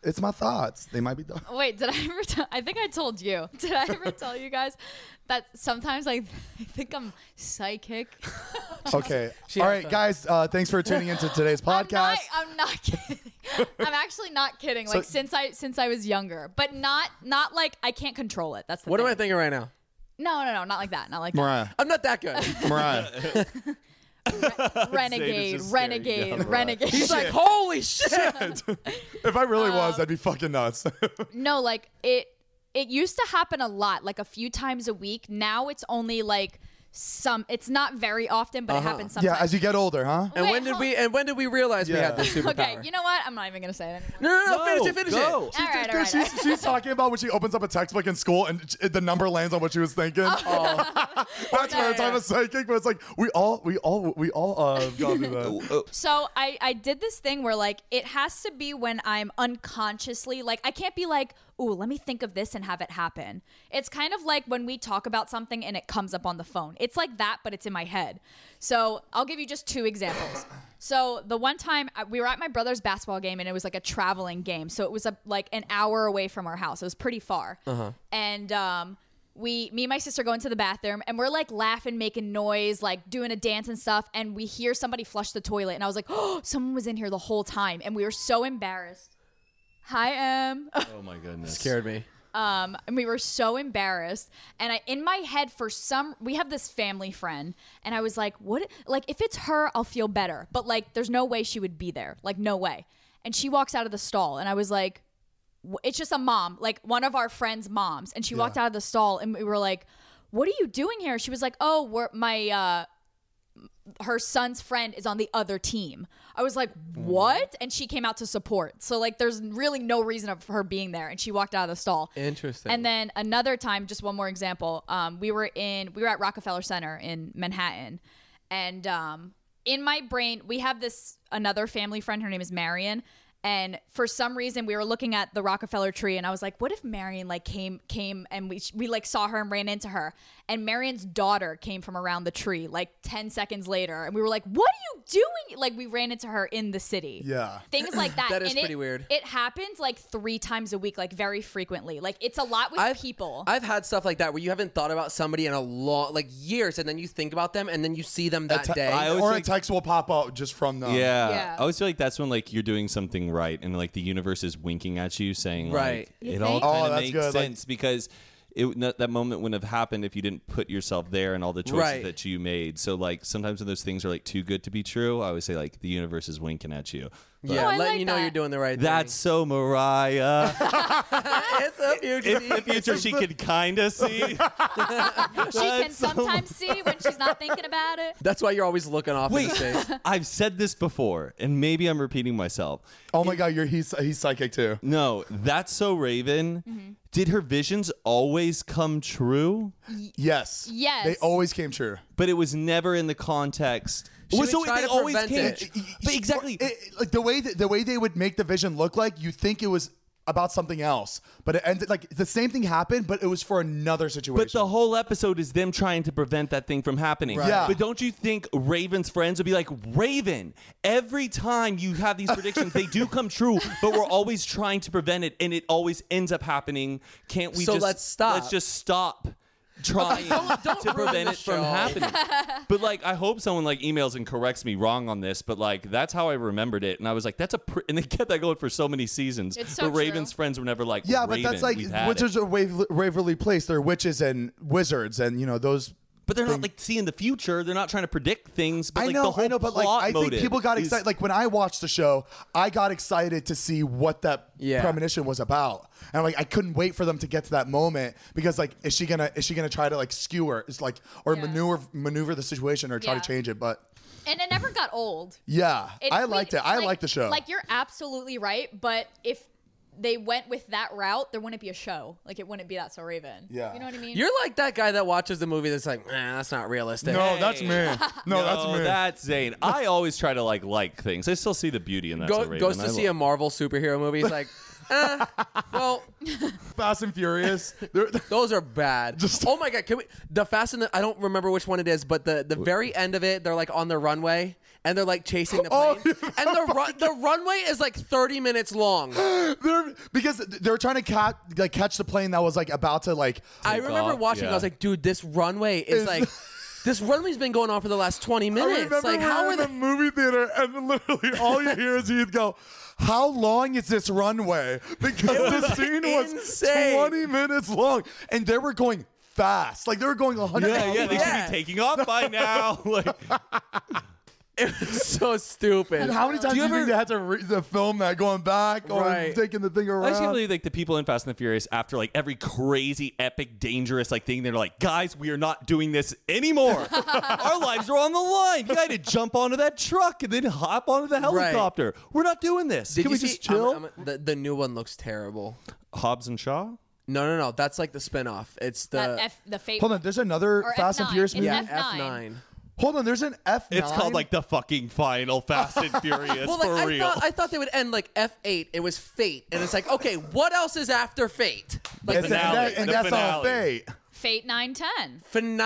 It's my thoughts. They might be dumb. Wait, did I ever? I think I told you. Did I ever tell you guys that sometimes I think I'm psychic? Okay. All right, guys. Thanks for tuning into today's podcast. I'm not kidding. I'm actually not kidding. Like since I was younger, but not like I can't control it. That's the What thing. am I thinking right now? No, not like that. Not like Mariah. I'm not that good. Mariah. that. Renegade. He's like, holy shit. If I really was, that'd be fucking nuts. No, like it used to happen a lot, like a few times a week. Now it's only like it's not very often, but it happens sometimes. Yeah, as you get older, huh? And Wait, when did we realize we had this superpower? Okay, you know what? I'm not even gonna say it anymore. No, finish it. All right. She's talking about when she opens up a textbook in school and the number lands on what she was thinking. That's her type of psychic, but it's like we all gone through that. So I did this thing where like it has to be when I'm unconsciously, like I can't be like, ooh, let me think of this and have it happen. It's kind of like when we talk about something and it comes up on the phone. It's like that, but it's in my head. So I'll give you just 2 examples. So the one time we were at my brother's basketball game and it was like a traveling game. So it was like an hour away from our house. It was pretty far. And me and my sister go into the bathroom and we're like laughing, making noise, like doing a dance and stuff. And we hear somebody flush the toilet. And I was like, oh, someone was in here the whole time. And we were so embarrassed. Hi, Em. Oh my goodness. Scared me. And we were so embarrassed. And in my head, we have this family friend. And I was like, what? Like, if it's her, I'll feel better. But like, there's no way she would be there. Like, no way. And she walks out of the stall. And I was like, it's just a mom, like one of our friends' moms. And she walked out of the stall and we were like, what are you doing here? She was like, oh, her son's friend is on the other team. I was like, what? And she came out to support. So like there's really no reason of her being there. And she walked out of the stall. Interesting. And then another time, just one more example. We were at Rockefeller Center in Manhattan. And in my brain, we have another family friend. Her name is Marion. And for some reason, we were looking at the Rockefeller tree, and I was like, "What if Marion like came and we like saw her and ran into her?" And Marion's daughter came from around the tree like 10 seconds later, and we were like, "What are you doing?" Like we ran into her in the city. Yeah, things like that. That is and pretty weird. It happens like 3 times a week, like very frequently. Like it's a lot with people. I've had stuff like that where you haven't thought about somebody in a long, like years, and then you think about them, and then you see them that day. Or a text will pop up just from them. Yeah. I always feel like that's when like you're doing something right and like the universe is winking at you saying Right. like You it all think? kind Oh, of that's makes good. sense because that moment wouldn't have happened if you didn't put yourself there and all the choices Right. that you made. So like sometimes when those things are like too good to be true, I always say like the universe is winking at you. Yeah, Oh, I letting like you know that. you're doing the right That's so Mariah. It's a future. If the future she could kind of see. She can sometimes see when she's not thinking about it. That's why you're always looking off in his face. I've said this before, and maybe I'm repeating myself. Oh my God, he's psychic too. No, That's So Raven. Mm-hmm. Did her visions always come true? Yes. Yes. They always came true. But it was never in the context. She would so try they to always prevent came. it. But exactly. Like the way they would make the vision look like, you think it was about something else, but it ended like the same thing happened, but it was for another situation. But the whole episode is them trying to prevent that thing from happening. Right. Yeah. But don't you think Raven's friends would be like, Raven, every time you have these predictions, they do come true, but we're always trying to prevent it, and it always ends up happening. Can't we So just let's stop. Let's just stop trying don't to ruin prevent the it from show. happening. But like, I hope someone like emails and corrects me wrong on this, but like, that's how I remembered it. And I was like, that's and they kept that going for so many seasons. It's so but Raven's true. friends were never like, yeah, but Raven, that's like we've had Wizards it. of Waverly Place. They're witches and wizards, and those. But they're not like seeing the future. They're not trying to predict things. But I like know, the whole but plot like I think motive people got is- excited. Like when I watched the show, I got excited to see what that Yeah. premonition was about, and like I couldn't wait for them to get to that moment because like is she gonna try to like skew her? It's like or Yeah. maneuver the situation or try Yeah. to change it, but. And it never got old. Yeah, I liked it. I like- liked the show. Like you're absolutely right, but if they went with that route, there wouldn't be a show. Like it wouldn't be That's So Raven. Yeah. You know what I mean? You're like that guy that watches the movie that's like, that's not realistic. no, that's me. No, that's me. That's Zane. I always try to like things. I still see the beauty in that. So Raven. Goes to see a Marvel superhero movie. He's like, Well, Fast and Furious. those are bad. Oh my god, can we? The Fast and I don't remember which one it is, but the very end of it, they're like on the runway and they're like chasing the plane, and the runway is like 30 minutes long. Because they're trying to catch the plane that was like about to like. I remember watching. yeah. I was like, dude, this runway is like. This runway's been going on for the last 20 minutes. I remember Like, how we're are in they? the movie theater and literally all you hear is he'd go, how long is this runway? Because the scene was insane. 20 minutes long and they were going fast. Like they were going 100 miles Yeah, an they hour. should be taking off by now. Like, It was so stupid. And how many times do you think they had to film that going back or Right. taking the thing I around? just can't believe like the people in Fast and the Furious after like every crazy, epic, dangerous like thing, they're like, guys, we are not doing this anymore. Our lives are on the line. You got to jump onto that truck and then hop onto the helicopter. We're not doing this. Did Can you we just see- chill? the new one looks terrible. Hobbs and Shaw. No. That's like the spinoff. It's the The Fate. Hold on, there's another Or Fast and F9. Furious It's movie. F9. F9. Hold on, there's an F9. It's called like the fucking final Fast and Furious Well, like, for real. I thought they would end like F8. It was Fate, and it's like, okay, what else is after Fate? Like and finale, and the that's all finale. fate. Fate 910.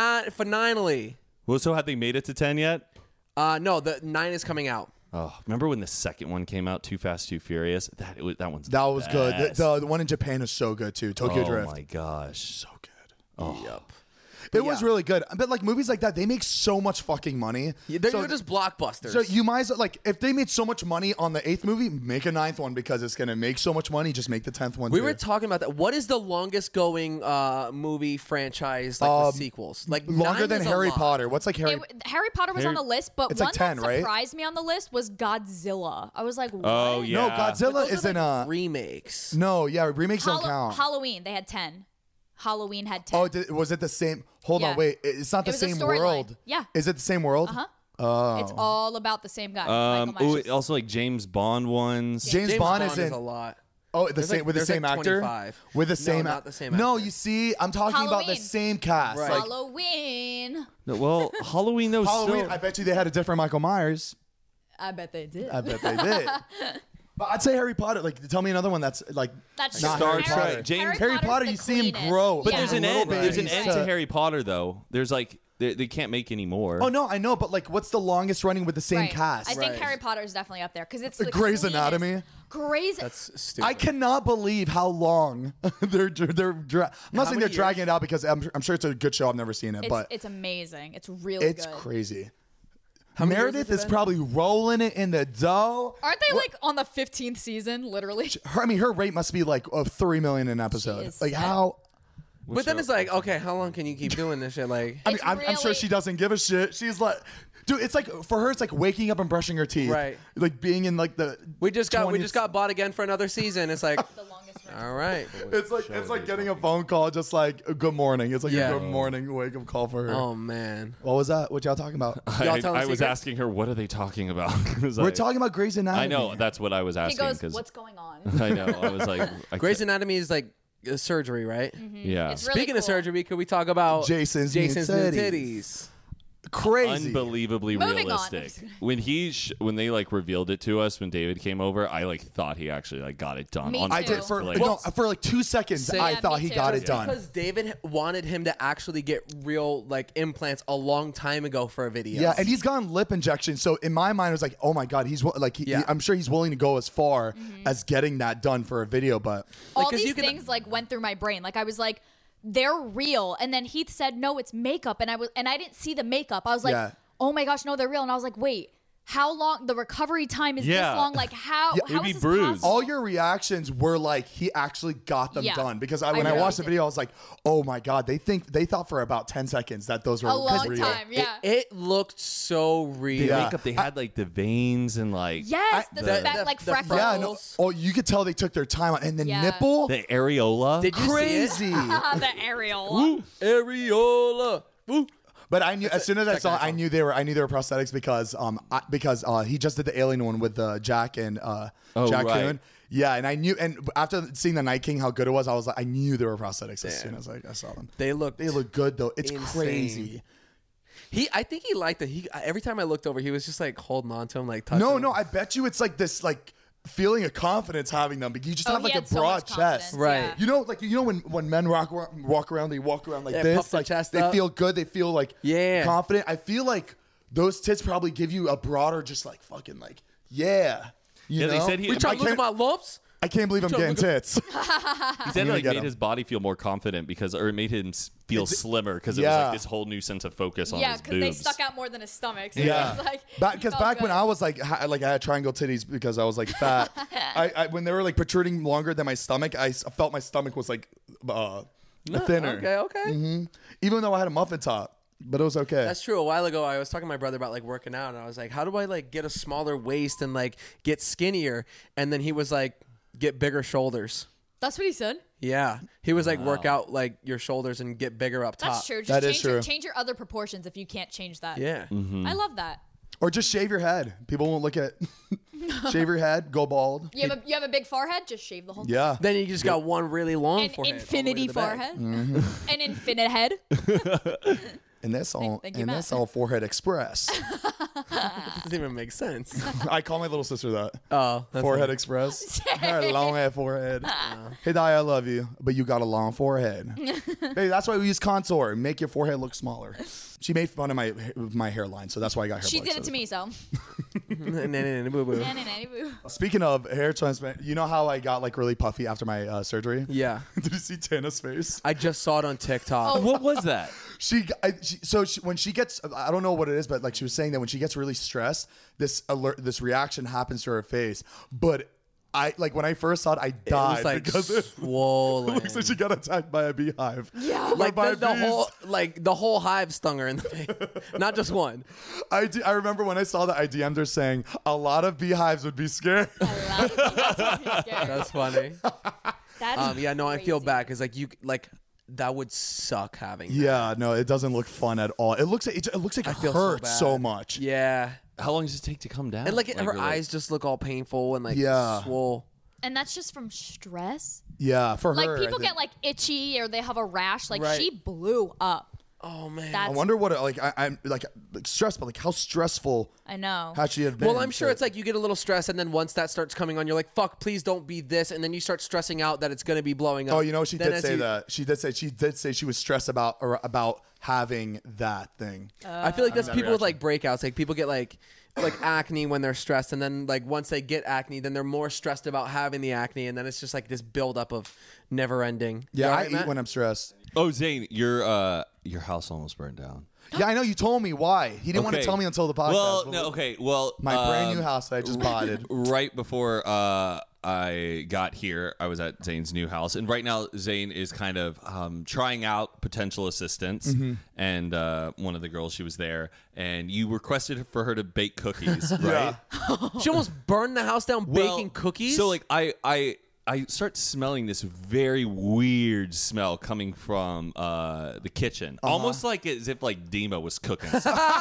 finale. Well, so had they made it to 10 yet? No, the 9 is coming out. Oh, remember when the second one came out, Too Fast, Too Furious? That one's That was good. best. The one in Japan is so good too. Tokyo Oh Drift. my gosh. So good. Yep. It was really good. But like movies like that, they make so much fucking money. They're so, just blockbusters. so you might as well, like, if they made so much money on the 8th movie, make a 9th one because it's gonna make so much money. Just make the 10th one. we too. were talking about that. What is the longest going movie franchise like with sequels? Like longer 9 than is a Harry lot. Potter. What's like Harry? Harry Potter was on the list, but It's one like 10, that right? surprised me on the list was Godzilla. I was like, what? Oh, yeah. No, Godzilla Those are, isn't like, remakes. No, yeah, remakes don't count. Halloween, they had 10. Halloween had 10. Oh, was it the same? Hold Yeah. on, wait. It's not the It was a same storyline. world. Yeah. Is it the same world? Uh-huh. Oh. It's all about the same guy. Michael Ooh, Myers. also like James Bond ones. James Bond is isn't. a lot. Oh, the There's same like- with the there's same like actor. 25. With the No, same. not the same No, actor. you see, I'm talking about the Halloween. same cast. Right. Like Halloween. Well, Halloween though. Halloween. Still, I bet you they had a different Michael Myers. I bet they did. I bet they did. But I'd say Harry Potter. Like, tell me another one that's like That's not Star Harry Trek. Potter. James- Harry Potter's Potter, the you see him cleanest. grow. but Yeah. there's an Little end. There's an babies end to Harry Potter though. There's like they can't make any more. Oh no, I know, but like, what's the longest running with the same Right. cast? I think Right. Harry Potter is definitely up there because it's the Grey's cleanest. Anatomy? Grey's. That's stupid. I cannot believe how long they're. I'm not saying they're many dragging it out because I'm sure it's a good show. I've never seen it, but It's amazing. It's really it's good. crazy. many years Meredith has it is been? probably rolling it in the dough. Aren't they like on the 15th season, literally? Her rate must be like $3 million an episode. is Like set. how? But then it's like, okay, how long can you keep doing this shit? Like, I mean, It's I'm sure really- she doesn't give a shit. She's like, dude, it's like for her, it's like waking up and brushing her teeth, Right. Like being in like the. we just 20th got bought again for another season. It's like, The longest all right. It's like getting a phone call, just like good morning. It's like Yeah. a good morning wake up call for her. Oh man. What was that? What y'all talking about? Y'all I telling was secrets? asking her, what are they talking about? We're talking about Grey's Anatomy. I know that's what I was He asking. goes, 'cause "What's going on?" I know. I was like, Grey's Anatomy is like a surgery, right? yeah, It's really Speaking of cool. surgery, could we talk about Jason's new new titties. titties? Crazy. unbelievably Moving on. realistic. When they like revealed it to us when David came over, I like thought he actually like got it done. Me on too. I did for like, for like 2 seconds. Say- I Yeah, thought me he too. got it It's done. Because David wanted him to actually get real like implants a long time ago for a video. Yeah, and he's gotten lip injections. So in my mind, it was like, oh my god, he's like, Yeah. I'm sure he's willing to go as far Mm-hmm. as getting that done for a video. But All 'cause these you can- things like went through my brain. Like I was like, they're real, and then Heath said, "No, it's makeup," and I didn't see the makeup. I was like, Yeah. "Oh my gosh, no, they're real," and I was like, "Wait, how long? The recovery time is Yeah. this long? Like how? Yeah, how it'd be is this bruised. possible?" all your reactions were like, he actually got them Yeah. done. Because I when I really watched the did. video, I was like, oh my god, they thought for about 10 seconds that those were a long real. time, yeah. It looked so real. the Yeah. makeup, they had like the veins and like Yes, the the- fat, like the freckles. Yeah, no, oh, you could tell they took their time on, and the Yeah. nipple, the areola. Did you crazy. the areola. Areola. Woo. But I knew as soon as I saw, technical. I knew they were prosthetics because he just did the alien one with Jack and Jack right. Coon. Yeah, and I knew, and after seeing the Night King, how good it was, I was like, I knew they were prosthetics as soon as I saw them. They look good though. It's insane. crazy. I think he liked it. Every time I looked over, he was just like holding on to him, like touching No, him. no, I bet you it's like this, like feeling of confidence having them, because you just have he like a had so broad much chest. confidence, Right. yeah. You know when men walk around, they walk around like Yeah, this, puff their like chest they up. feel good, they feel like Yeah. confident. I feel like those tits probably give you a broader, just like fucking like yeah. You Yeah, know? they said he- We trying I to look at can't- my lumps. I can't believe I'm getting tits. He said it gonna like get made him. his body feel more confident or it made him feel slimmer because it was Yeah. like this whole new sense of focus on Yeah, his because boobs. they stuck out more than his stomach. So Yeah, it was like, because he felt back when good. I was like I had triangle titties because I was like fat. I when they were like protruding longer than my stomach, I felt my stomach was like thinner. Okay. Even though I had a muffin top, but it was okay. That's true. A while ago, I was talking to my brother about like working out, and I was like, "How do I like get a smaller waist and like get skinnier?" And then he was like, "Get bigger shoulders." That's what he said. Yeah, he was like, "Work out like your shoulders and get bigger up top." That's true. Just That is change your, true. change your other proportions if you can't change that. Yeah. I love that. Or just shave your head. People won't look at. Shave your head, go bald. You have a big forehead, just shave the whole thing. Yeah. Then you just got one really long An forehead. all the way infinity to the back. forehead. Mm-hmm. An infinite head. And that's all. Thank you, And Matt. that's all Forehead Express. Doesn't even make sense. I call my little sister that. Oh, that's Forehead funny. Express. Her long ass forehead. Hey, Di, I love you, but you got a long forehead. Hey, that's why we use contour. Make your forehead look smaller. She made fun of my hairline, so that's why I got hair. She plugs. did it to me, so. Boo-boo. Boo. Speaking of hair transplant, you know how I got like really puffy after my surgery? Yeah, Did you see Tana's face? I just saw it on TikTok. What was that? When she gets, I don't know what it is, but like she was saying that when she gets really stressed, this reaction happens to her face. But when I first saw it, I It died was like because it swollen. looks like she got attacked by a beehive. Yeah. Like by the whole hive stung her in the face, not just one. I remember when I saw that, I DM'd her saying a lot of beehives would be scared. That's funny. That's Yeah, no, I feel crazy. bad because that would suck having. That. Yeah, no, it doesn't look fun at all. It looks like it feel so hurts so bad. much. Yeah, How long does it take to come down? and like her really? eyes just look all painful and like Yeah. swole. And that's just from stress. Yeah, for Like her. people I get think. like itchy or they have a rash. Like Right. she blew up. Oh man. That's I wonder what I'm like stressed, but like how stressful I know. has she have been? Well, I'm sure So- it's like you get a little stressed, and then once that starts coming on, you're like, "Fuck, please don't be this," and then you start stressing out that it's gonna be blowing up. Oh, you know, she Then did as say you- that. She did say she was stressed about having that thing. I feel like that's that people with like breakouts. Like people get like acne when they're stressed, and then like once they get acne, then they're more stressed about having the acne, and then it's just like this buildup of never ending. Yeah, I eat when I'm stressed. Oh, Zane, your house almost burned down. Yeah, I know. You told me why. He didn't want to Okay. tell me until the podcast. Well, but no, okay. Well, My brand new house that I just bought. right before I got here, I was at Zane's new house, and right now Zane is kind of trying out potential assistants, Mm-hmm. and one of the girls, she was there, and you requested for her to bake cookies, right? She almost burned the house down baking cookies. So like I start smelling this very weird smell coming from the kitchen, almost like as if like Dima was cooking.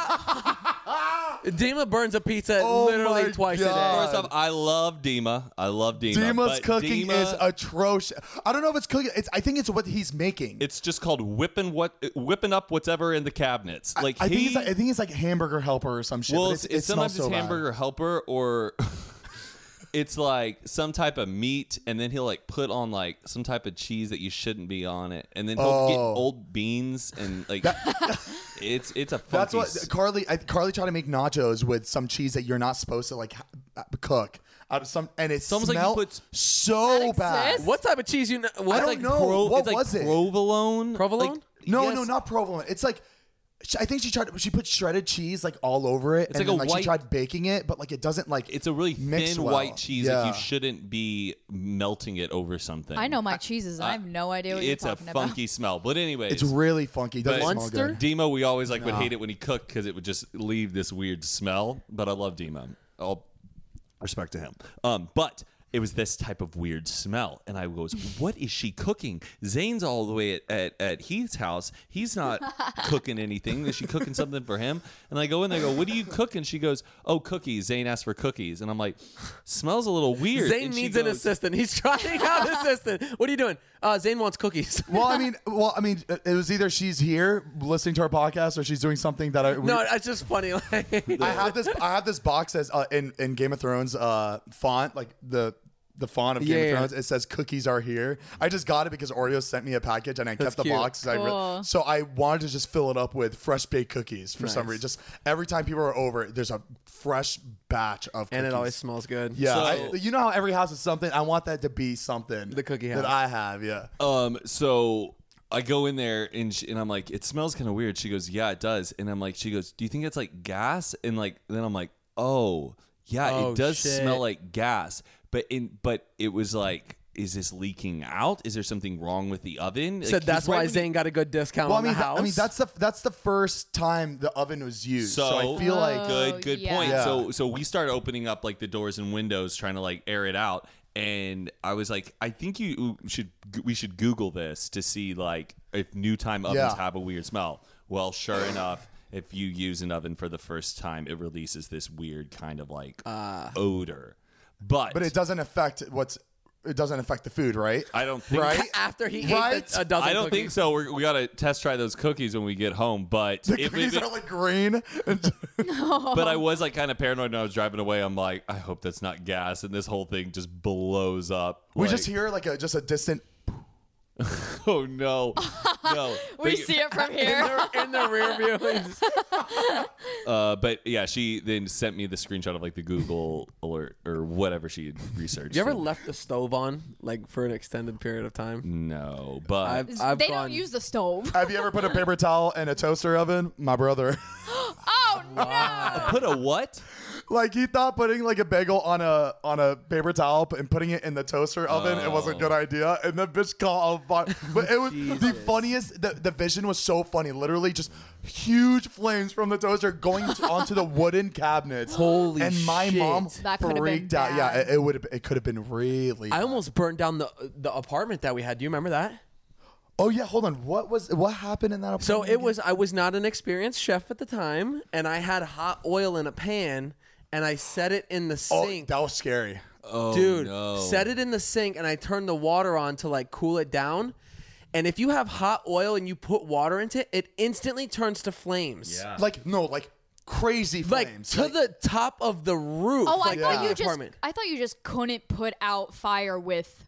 Dima burns a pizza Oh literally my twice God. First off, I love Dima. Dima's but cooking Dima- is atrocious. I don't know if it's cooking. I think it's what he's making. It's just called whipping up whatever in the cabinets. Like I think it's like Hamburger Helper or some shit. well, but it's it sometimes smells it's so bad. hamburger helper or it's like some type of meat, and then he'll like put on like some type of cheese that you shouldn't be on it, and then he'll get old beans and like it's a funky. That's what Carly tried to make nachos with some cheese that you're not supposed to like cook out of some, and it almost like you smelled put- so That bad. exists? What type of cheese you know? I What? don't Like, know. What it's like was it? provolone. Provolone? Like, No, yes. no, not provolone. It's like I think she put shredded cheese like all over it, It's and like then a she white- tried baking it, but like it doesn't like It's a really mix thin well. white cheese. Yeah. Like you shouldn't be melting it over something. I know my cheeses, and I have no idea what you're It's a talking about. funky smell. But anyways, It's really funky. It doesn't But- smell Munster? good. Dima, we always like would hate it when he cooked because it would just leave this weird smell. But I love Dima. All respect to him. But it was this type of weird smell. And I goes, what is she cooking? Zane's all the way at Heath's house. He's not cooking anything. Is she cooking something for him? And I go in there, what are you cooking? She goes, oh, cookies. Zane asked for cookies. And I'm like, smells a little weird. Zane needs an assistant. He's trying out an assistant. What are you doing? Zane wants cookies. Well, I mean, it was either she's here listening to our podcast or she's doing something that No, it's just funny. I have this box that's in Game of Thrones font, like the font of Game of Thrones. It says "Cookies are here." I just got it because Oreo sent me a package and I kept the cute. box. Cool. So I wanted to just fill it up with fresh baked cookies for some reason. Just every time people are over, there's a fresh batch of cookies. And it always smells good. Yeah, So- you know how every house is something. I want that to be something. The cookie that house. I have. Yeah. So I go in there and I'm like, it smells kind of weird. She goes, yeah, it does. And I'm like, she goes, do you think it's like gas? And then I'm like, oh yeah, Oh, it does shit. smell like gas. But it was like, is this leaking out? Is there something wrong with the oven? So Like, that's 'cause right why when- Zane got a good discount Well, on the house. I mean that's the first time the oven was used. So I feel like good yeah. point. Yeah. So we started opening up like the doors and windows, trying to like air it out. And I was like, I think we should Google this to see like if new time ovens Yeah. have a weird smell. Well, sure enough, if you use an oven for the first time, it releases this weird kind of like odor. But it doesn't affect the food, right? I don't think Right? after he Right? ate a dozen I don't think cookies. so. We got to test try those cookies when we get home. But The cookies are like green. But I was like kind of paranoid when I was driving away. I'm like, I hope that's not gas, and this whole thing just blows up. We Like, just hear like just a distant. oh no, no. We see it from here. in the rear view. But yeah, she then sent me the screenshot of like the Google alert or whatever she had researched. You ever And- left the stove on like for an extended period of time? No, but I've They gone, don't use the stove. Have you ever put a paper towel in a toaster oven? My brother. Oh no! put a what? Like he thought putting like a bagel on a paper towel and putting it in the toaster oven it was a good idea, and the bitch caught on fire. But it was the funniest. The vision was so funny. Literally, just huge flames from the toaster going onto the wooden cabinets. Holy And my shit. mom That could've been freaked out. bad. Yeah, it could have been really. I almost burnt down the apartment that we had. Do you remember that? Oh yeah, hold on. What happened in that apartment? So again? I was not an experienced chef at the time, and I had hot oil in a pan, and I set it in the Oh, sink. that was scary. Oh, Dude, no. set it in the sink, and I turned the water on to like cool it down. And if you have hot oil and you put water into it, it instantly turns to flames. Yeah. Like crazy Like flames. to the top of the roof. Oh, like, I in the thought apartment. I thought you just couldn't put out fire with.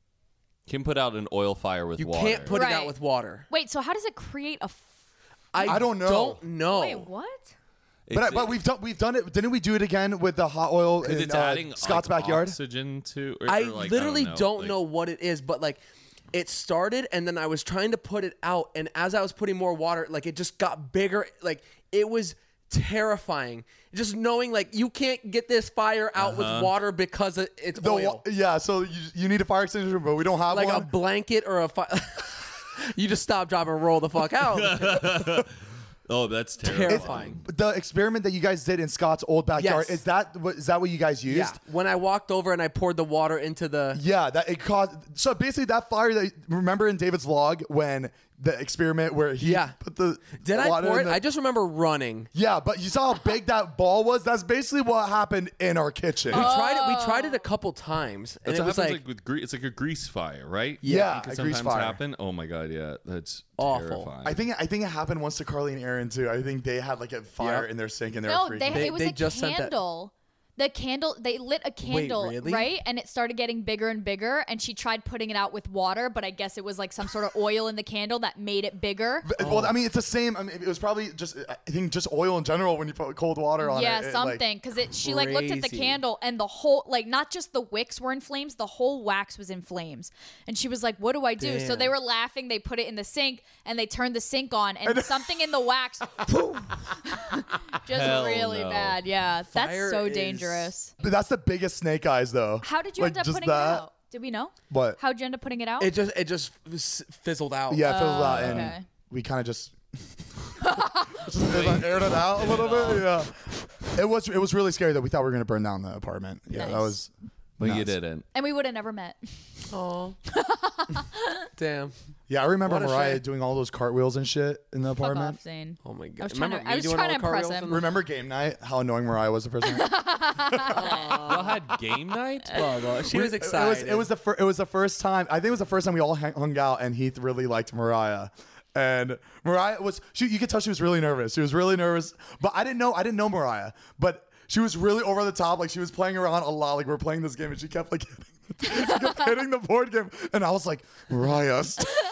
Can put out an oil fire with You water. can't put it out Right. with water. Wait, so how does it create a? I don't know. Don't know. Wait, what? But we've done it. Didn't we do it again with the hot oil because in it's adding Scott's like, backyard? oxygen to. Or, I like, literally don't like- know what it is, but like it started and then I was trying to put it out, and as I was putting more water, like it just got bigger. Like it was terrifying. Just knowing like you can't get this fire out with water because it's oil. Yeah, so you need a fire extinguisher, but we don't have Like one. a blanket or a fire. You just stop, drop, and roll the fuck out. Oh, that's terrible. Terrifying. The experiment that you guys did in Scott's old backyard, Yes. is that what you guys used? Yeah. When I walked over and I poured the water into the. Yeah, that it caused. So basically, that fire that remember in David's vlog when the experiment where he Yeah. put the Did I water pour in it? the- I just remember running. yeah, but you saw how big that ball was. That's basically what happened in our kitchen. We tried it a couple times, and That's it what was happens like with it's like a grease fire, right? Yeah, It can a grease sometimes fire. happen. Oh my god, yeah, that's Awful. terrifying. I think it happened once to Carly and Aaron too. I think they had like a fire Yep. in their sink and they No, were freaking. it was They a just sent that- candle. The candle, they lit a candle, really? right? And it started getting bigger and bigger. And she tried putting it out with water, but I guess it was like some sort of oil in the candle that made it bigger. Well, I mean, it's the same. I mean, it was probably just I think just oil in general when you put cold water on it. Yeah, it, like- something. Because she like looked at the Crazy. candle and the whole, like not just the wicks were in flames, the whole wax was in flames. And she was like, what do I do? So Damn. they were laughing. They put it in the sink and they turned the sink on and something in the wax, boom, just Hell really no. bad. Yeah, that's Fire so is- dangerous. But that's the biggest snake eyes, though. How did you Like, end up just putting that? it out? Did we know? What? How'd you end up putting it out? it just fizzled out. Yeah, it fizzled out, and okay. we kind of just aired it out a little bit. Yeah, it was really scary though. We thought we were gonna burn down the apartment. Yeah, that Nice. was. But you didn't. And we would have never met. Oh, damn. Yeah, I remember What a Mariah shame. doing all those cartwils and shit in the Fuck apartment. off, Zane. Oh my god. I was trying Remember to- I me was doing trying all to the impress cartwheels him. in the- Remember game night? How annoying Mariah was the first night. Y'all had game night? She was excited. It was the first time. I think it was the first time we all hung out, and Heath really liked Mariah. And Mariah was. You could tell she was really nervous. She was really nervous, but I didn't know Mariah. But she was really over the top. Like she was playing around a lot. Like we're playing this game, and she kept like hitting the board game, and I was like, Mariah.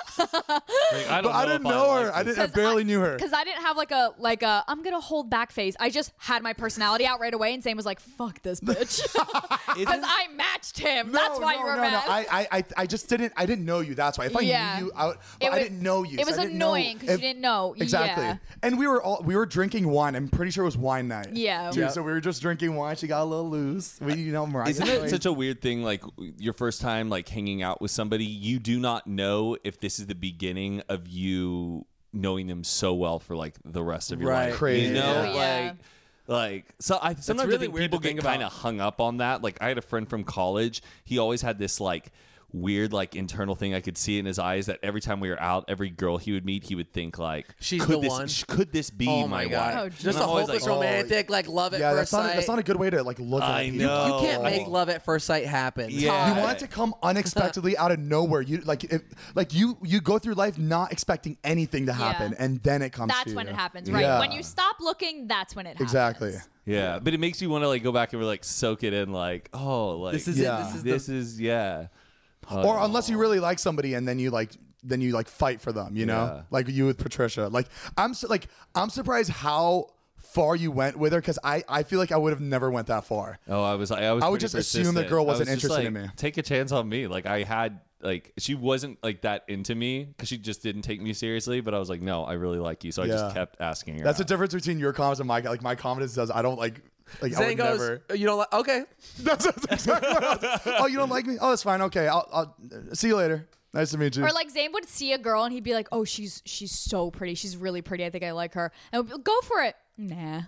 I But I didn't know her. I barely knew her. Because I didn't have like a I'm gonna hold back phase. I just had my personality out right away, and Zane was like, "Fuck this bitch," because I matched him. That's why you were mad. I just didn't. I didn't know you. That's why. If I knew you, I didn't know you. It was so I didn't know annoying because you didn't know. Exactly. Yeah. And we were drinking wine. I'm pretty sure it was wine night. Yeah. Too, so we were just drinking wine. She got a little loose. Mariah. Isn't it such a weird thing, like your first time like hanging out with somebody, you do not know if this is the beginning of you knowing them so well for like the rest of your Right. life. Crazy. You know, Oh, yeah. like so I sometimes really I think weird people to get think about. kind of hung up on that. Like I had a friend from college, he always had this like weird like internal thing. I could see in his eyes that every time we were out, every girl he would meet, he would think like, She's could the this, one. Could this be Oh my my god. wife? Oh, Just And a I'm always hopeless like, romantic, like love at Yeah, first sight. that's not a good way to like look at I it. know. You can't make Oh. love at first sight happen. Yeah. You want it to come unexpectedly out of nowhere. You you go through life not expecting anything to happen, Yeah. and then it comes. That's to when you. it happens, right? Yeah. When you stop looking, that's when it happens. Exactly. Yeah, but it makes you want to like go back and like soak it in, like, oh, like This is Yeah. it. this is yeah. Or unless you really like somebody, and then you fight for them. You know, Yeah. like you with Patricia. Like I'm surprised how far you went with her, because I feel like I would have never went that far. Oh, I would pretty just assume the girl wasn't interested in me. Take a chance on me. Like I had like she wasn't like that into me because she just didn't take me seriously. But I was like, no, I really like you, so I Yeah. just kept asking her. That's the out. difference between your confidence and my like my confidence does. I don't like I Zane would goes, never. you don't like, okay. That's exactly what I was- Oh, you don't like me? Oh, that's fine. Okay, I'll see you later. Nice to meet you. Or like Zane would see a girl and he'd be like, "Oh, she's so pretty. She's really pretty. I think I like her." And we'd be, go for it. Nah.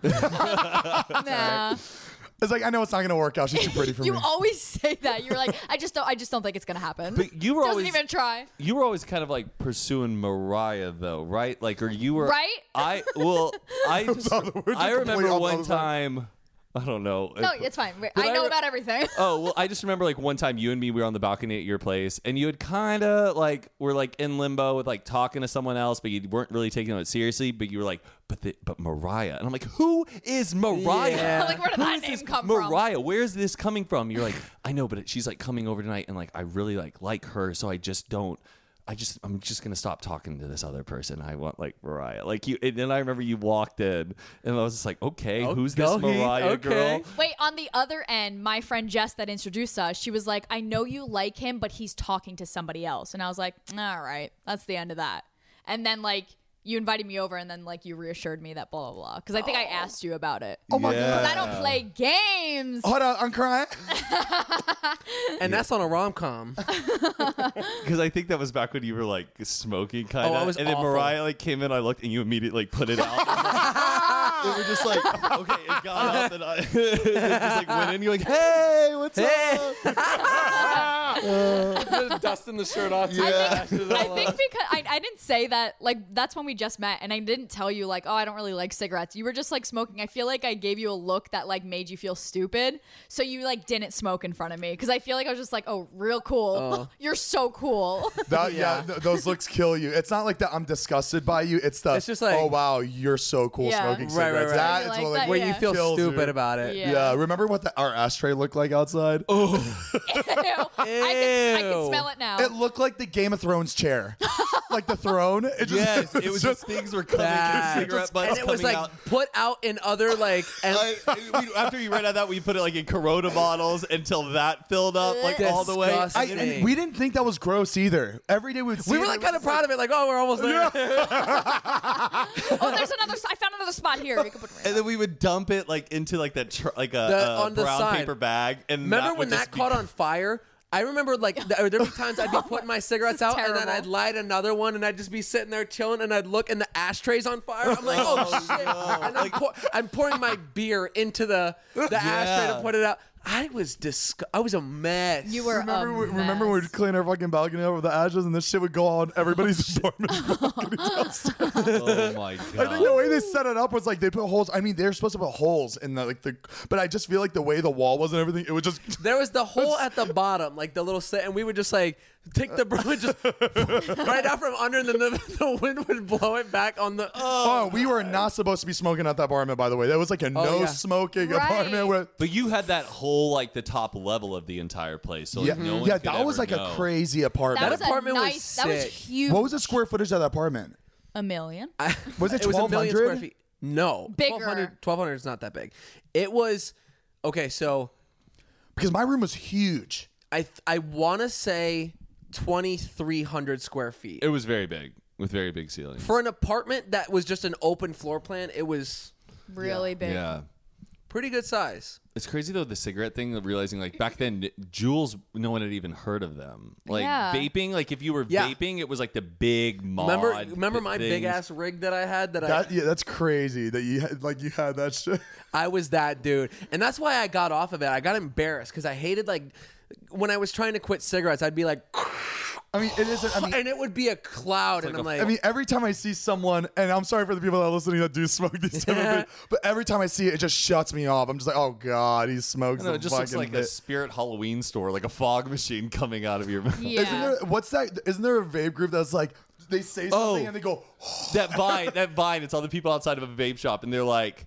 Nah. It's like I know it's not gonna work out. She's too pretty for You me. always say that. You're like, I just don't think it's gonna happen. But you were Doesn't always even try. You were always kind of like pursuing Mariah, though, right? Like, or you were Right? I remember complete one opposite. time. I don't know. No, it's fine. But I know re- about everything. Oh, well, I just remember like one time you and me, we were on the balcony at your place, and you had kind of like were like in limbo with like talking to someone else, but you weren't really taking it seriously. But you were like, but Mariah, and I'm like, who is Mariah? Yeah. Like, where did Who that is name this come from? Mariah, where's this coming from? You're like, I know, but she's like coming over tonight, and like I really like her, so I'm just gonna stop talking to this other person. I want like Mariah, like you. And then I remember you walked in, and I was just like, okay, who's this go, Heath. Mariah Okay. girl? Wait, on the other end, my friend Jess that introduced us, she was like, "I know you like him, but he's talking to somebody else." And I was like, "All right, that's the end of that." And then like you invited me over, and then like you reassured me that blah blah blah, because I think I asked you about it. Oh my Because god. I don't play games. Hold on, I'm crying. And that's on a rom-com. Because I think that was back when you were like smoking kind of. Oh, I was and then awful. Mariah like came in, I looked, and you immediately like put it out. We were just like, okay, it got up, and I it just like went in. You're like, hey, what's up? Just dusting the shirt off. I think because I didn't say that, like, that's when we just met, and I didn't tell you, like, oh, I don't really like cigarettes. You were just, like, smoking. I feel like I gave you a look that, like, made you feel stupid, so you, like, didn't smoke in front of me, because I feel like I was just like, oh, real cool. You're so cool. Those looks kill you. It's not like that I'm disgusted by you. It's It's just like- oh wow, you're so cool Yeah. smoking Right, cigarettes. right. That You is like what that, Where yeah. you feel kills stupid you. about it. Yeah. Remember what our ashtray looked like outside? Ew. I can smell it now. It looked like the Game of Thrones chair, like the throne. It just, Yes, it was just things were coming, Bad. cigarette butts And it was coming like out. put out in other like and After we ran out of that, we put it like in Corona bottles until that filled up like all the way. Disgusting. and we didn't think that was gross either. Every day we would see we it, were and like it kind was of proud of it, like, oh, we're almost there. Oh, there's another. I found another spot here. You can put it right And then we would dump it like into like that on the brown side. paper bag. And Remember that when would that just be- caught on fire? I remember like there'd be times I'd be putting my cigarettes This is out and then terrible. I'd light another one and I'd just be sitting there chilling and I'd look and the ashtray's on fire. I'm like, oh shit! And I'm pouring my beer into the ashtray to put it out. I was a mess. You were Remember when we'd clean our fucking balcony over the ashes and this shit would go on everybody's apartment balcony test? Oh my I think god. the way they set it up was like they put holes. I mean, they're supposed to put holes in but I just feel like the way the wall was and everything, it was just. There was the hole at the bottom, like the little set, and we would just like take the broom and just right out from under, and then the wind would blow it back on the. Oh, we were not supposed to be smoking at that apartment, by the way. That was like a no smoking Right. apartment with. But you had that whole like the top level of the entire place, so like, no one could that was ever like know. a crazy apartment. That was apartment a was nice. That was sick. huge. What was the square footage of that apartment? $1 million. Was it It was 1,000,000 square 1,200? feet. No, Bigger. 1,200 is not that big. It was okay. So Because my room was huge. I want to say 2,300 square feet It was very big with very big ceilings. for an apartment that was just an open floor plan. It was Really big. Yeah. pretty good size. It's crazy though, the cigarette thing, of realizing like back then Juuls, no one had even heard of them. Like Yeah. vaping, like if you were Yeah. vaping, it was like the big mod. Remember my things. big ass rig that I had That's crazy that you had that shit. I was that dude. And that's why I got off of it. I got embarrassed because I hated like when I was trying to quit cigarettes, I'd be like I mean, it isn't. I mean, and it would be a cloud and I'm like I mean, every time I see someone, and I'm sorry for the people that are listening that do smoke these type of things, but every time I see it, it just shuts me off. I'm just like, oh god, he smokes. No, the it just looks fucking like a bit. Spirit Halloween store, like a fog machine coming out of your mouth. Yeah. Isn't there? What's that? Isn't there a vape group that's like they say something Oh. and they go, that vine, it's all the people outside of a vape shop, and they're like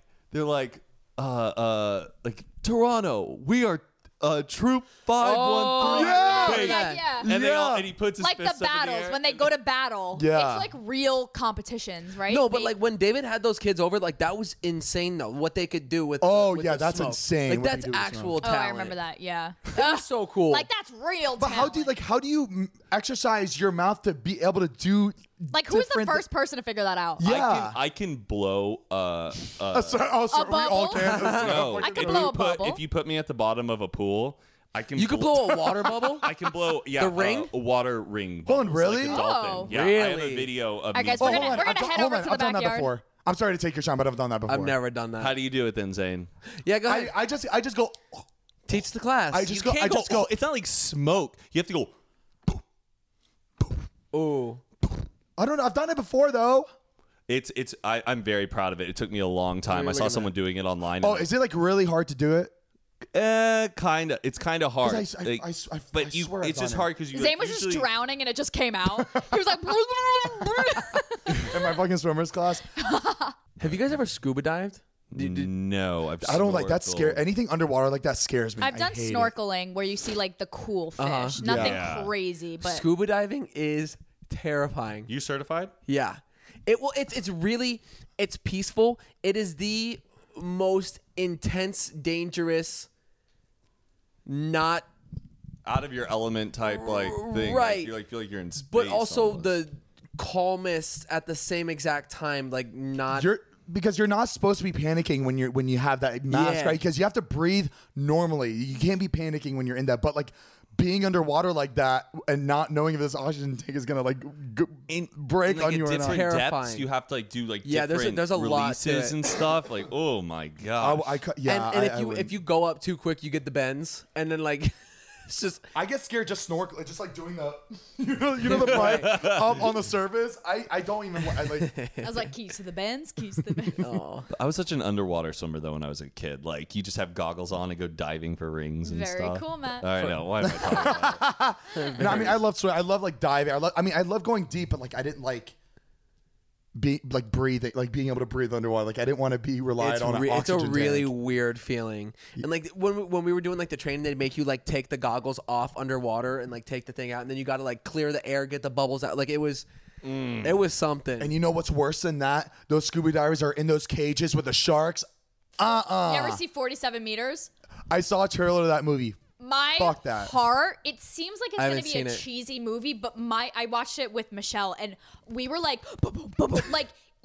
Toronto, we are Troop 513. yeah, Vape. Yeah. And they all, Yeah. and he puts his Like the fists up in battles air. when they go to battle. Yeah. It's like real competitions, right? no, but They- like when David had those kids over, like that was insane though. What they could do with with yeah, the that's smoke. insane Like what they that's do with actual Oh, talent. I remember that. Yeah. That's so cool. Like that's real. But how do you exercise your mouth to be able to do? Like who's the different first person to figure that out? Yeah. I can blow Sorry, we all bubble? can. no. I can if blow you a bubble. If you put me at the bottom of a pool, I can. you could blow a water bubble? I can blow. Yeah, The ring? a water ring. Hold on, bubbles, really? Like a dolphin. Oh. Yeah, I have a Really? video of All right, me. guys, Oh, we're hold gonna on. head Hold over on. to the I've done that backyard. before. I'm sorry to take your time, but I've done that before. I've never done that. How do you do it then, Zane? Yeah, go ahead. I just go. Teach the class. I just go. I just Oh, go. it's not like smoke. You have to go. Ooh. I don't know. I've done it before though. I'm very proud of it. It took me a long time. I Look saw at someone doing it online. Oh, is it like really hard to do it? Kinda. It's kind of hard. I but swear I've it's just done it. hard because you. Zane was just usually- drowning and it just came out. He was like, In my fucking swimmers class. Have you guys ever scuba dived? No, I don't like that. snorkeled. Scare anything underwater like that scares me. I've I done hate it. snorkeling where you see like the cool fish. Nothing Yeah. crazy, but Scuba diving is terrifying. You certified? Yeah. It's really peaceful. It is the most intense, dangerous, not Out of your element type like thing. Right. Like, you feel like you're in space. but also almost. the calmest at the same exact time, like not Because you're not supposed to be panicking when you have that mask, Yeah. right? Because you have to breathe normally. You can't be panicking when you're in that. But like being underwater like that and not knowing if this oxygen tank is gonna like break like on at you or not. different Terrifying. depths, you have to like do like Yeah, different there's a lot to releases it. and stuff. Like, oh my god. if you go up too quick, you get the bends, and then like it's just I get scared just snorkel, just like doing the you know the pipe up on the surface. I don't even like. I was like, keys to the bends, keys to the bends. I was such an underwater swimmer though when I was a kid. Like you just have goggles on and go diving for rings and Very stuff. cool, Matt. I know. Why am I talking about it? No, I mean I love swimming. I love like diving. I love going deep, but like I didn't like be like breathing, like being able to breathe underwater. Like I didn't want to be relied on. An it's a oxygen really tank. weird feeling. And like when we were doing like the training, they'd make you like take the goggles off underwater and like take the thing out, and then you got to like clear the air, get the bubbles out. Like it was something. And you know what's worse than that? Those scuba divers are in those cages with the sharks. You ever see 47 meters? I saw a trailer of that movie. My Fuck that. heart, it seems like it's I going haven't to be a seen it. cheesy movie, but I watched it with Michelle and we were like, boom, boom, boom, boom. Like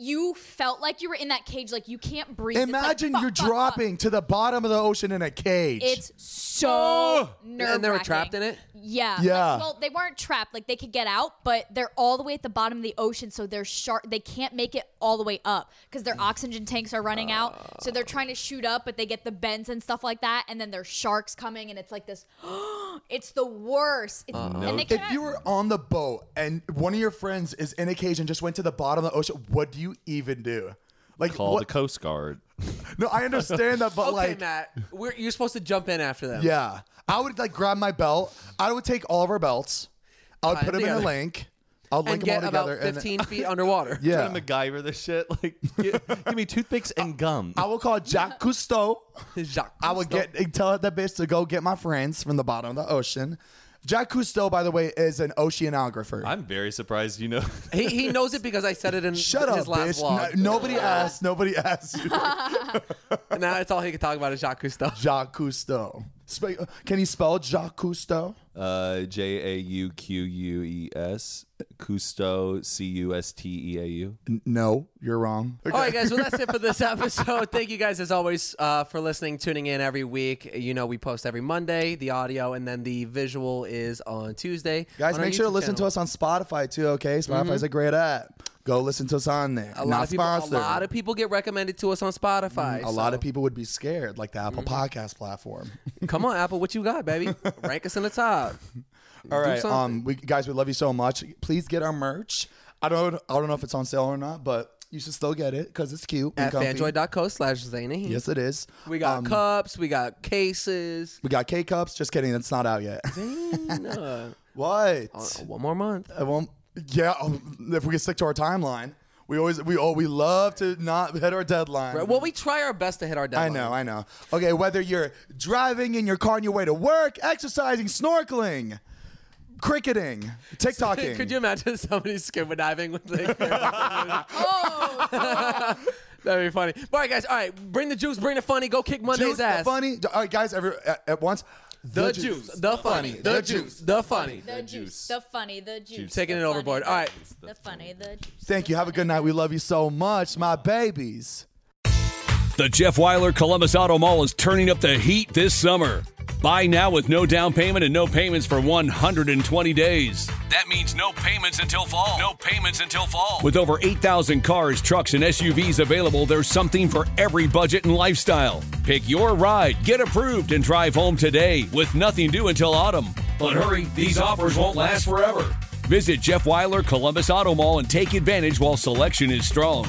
you felt like you were in that cage, like you can't breathe. Imagine you're dropping to the bottom of the ocean in a cage. It's so nerve-wracking. And they were trapped in it? Yeah. Yeah. Well, they weren't trapped. Like, they could get out, but they're all the way at the bottom of the ocean, so they're they can't make it all the way up because their oxygen tanks are running out. So they're trying to shoot up, but they get the bends and stuff like that, and then there's sharks coming, and it's like this. It's the worst. And they if you were on the boat and one of your friends is in a cage and just went to the bottom of the ocean, what do you even do? Like, Call the Coast Guard. No, I understand that, but Okay, like, Matt, you're supposed to jump in after them. yeah, I would like grab my belt. I would take all of our belts. I would Tie put them them in a together. link. I'll link And them all get together. about 15 feet underwater. Yeah. Trying to MacGyver this shit. Like, give me toothpicks and gum. I will call Jacques Cousteau. Jacques I would Cousteau. tell that bitch to go get my friends from the bottom of the ocean. Jacques Cousteau, by the way, is an oceanographer. I'm very surprised you know. He knows it because I said it in Shut his up, last bitch. vlog. Nobody asked. Nobody asked you. And now that's all he can talk about is Jacques Cousteau. Jacques Cousteau. Can you spell Jacques Cousteau? Jauqueus. Cousteau, Custeau. No, you're wrong. All right, guys. Well, that's it for this episode. Thank you guys, as always, for listening, tuning in every week. You know, we post every Monday, the audio, and then the visual is on Tuesday. Guys, on our make sure to YouTube listen to channel. us on Spotify too, okay? Spotify's a great app. Go listen to us on there. A Not sponsored. lot of people get recommended to us on Spotify. A lot of people would be scared, like the Apple Podcast platform. Come on, Apple, what you got, baby? Rank us in the top. All right, something. guys, we love you so much. Please get our merch. I don't know if it's on sale or not, but you should still get it because it's cute. and At comfy. fanjoy.co/Zainaheem. Yes, it is. We got cups. We got cases. We got K cups. Just kidding, it's not out yet. Zaina. What? One more month. I won't. Yeah, if we can stick to our timeline, we love to not hit our deadline. Right. Well, we try our best to hit our deadline. I know. Okay, whether you're driving in your car on your way to work, exercising, snorkeling, cricketing, TikToking. Could you imagine somebody scuba diving with the That'd be funny. All right, guys. All right, bring the juice, bring the funny. Go kick Monday's Juice, ass. funny? All right, guys, at once. The juice, the funny, the juice, the funny. The juice, the funny, the juice. Taking the it funny, overboard. the All right. juice, The funny, the juice. Thank you. Have a good night. We love you so much, my babies. The Jeff Weiler Columbus Auto Mall is turning up the heat this summer. Buy now with no down payment and no payments for 120 days. That means no payments until fall. No payments until fall. With over 8,000 cars, trucks, and SUVs available, there's something for every budget and lifestyle. Pick your ride, get approved, and drive home today with nothing due until autumn. But hurry, these offers won't last forever. Visit Jeff Weiler Columbus Auto Mall and take advantage while selection is strong.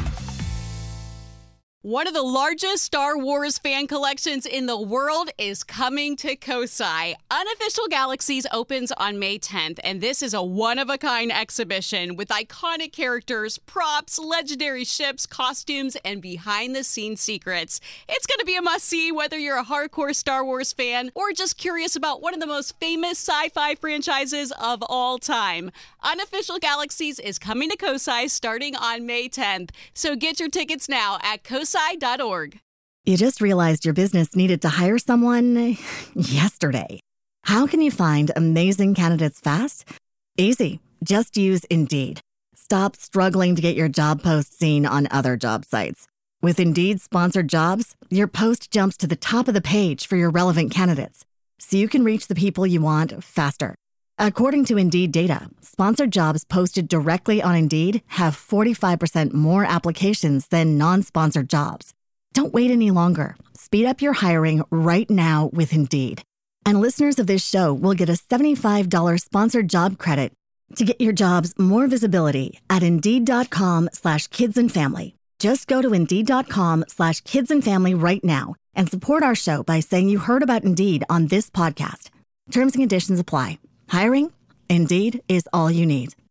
One of the largest Star Wars fan collections in the world is coming to Kosai. Unofficial Galaxies opens on May 10th, and this is a one-of-a-kind exhibition with iconic characters, props, legendary ships, costumes, and behind-the-scenes secrets. It's going to be a must-see whether you're a hardcore Star Wars fan or just curious about one of the most famous sci-fi franchises of all time. Unofficial Galaxies is coming to Kosai starting on May 10th, so get your tickets now at kosai.org. You just realized your business needed to hire someone yesterday. How can you find amazing candidates fast? Easy. Just use Indeed. Stop struggling to get your job post seen on other job sites. With Indeed sponsored jobs, your post jumps to the top of the page for your relevant candidates, so you can reach the people you want faster. According to Indeed data, sponsored jobs posted directly on Indeed have 45% more applications than non-sponsored jobs. Don't wait any longer. Speed up your hiring right now with Indeed. And listeners of this show will get a $75 sponsored job credit to get your jobs more visibility at Indeed.com/kidsandfamily. Just go to Indeed.com/kidsandfamily right now and support our show by saying you heard about Indeed on this podcast. Terms and conditions apply. Hiring? Indeed is all you need.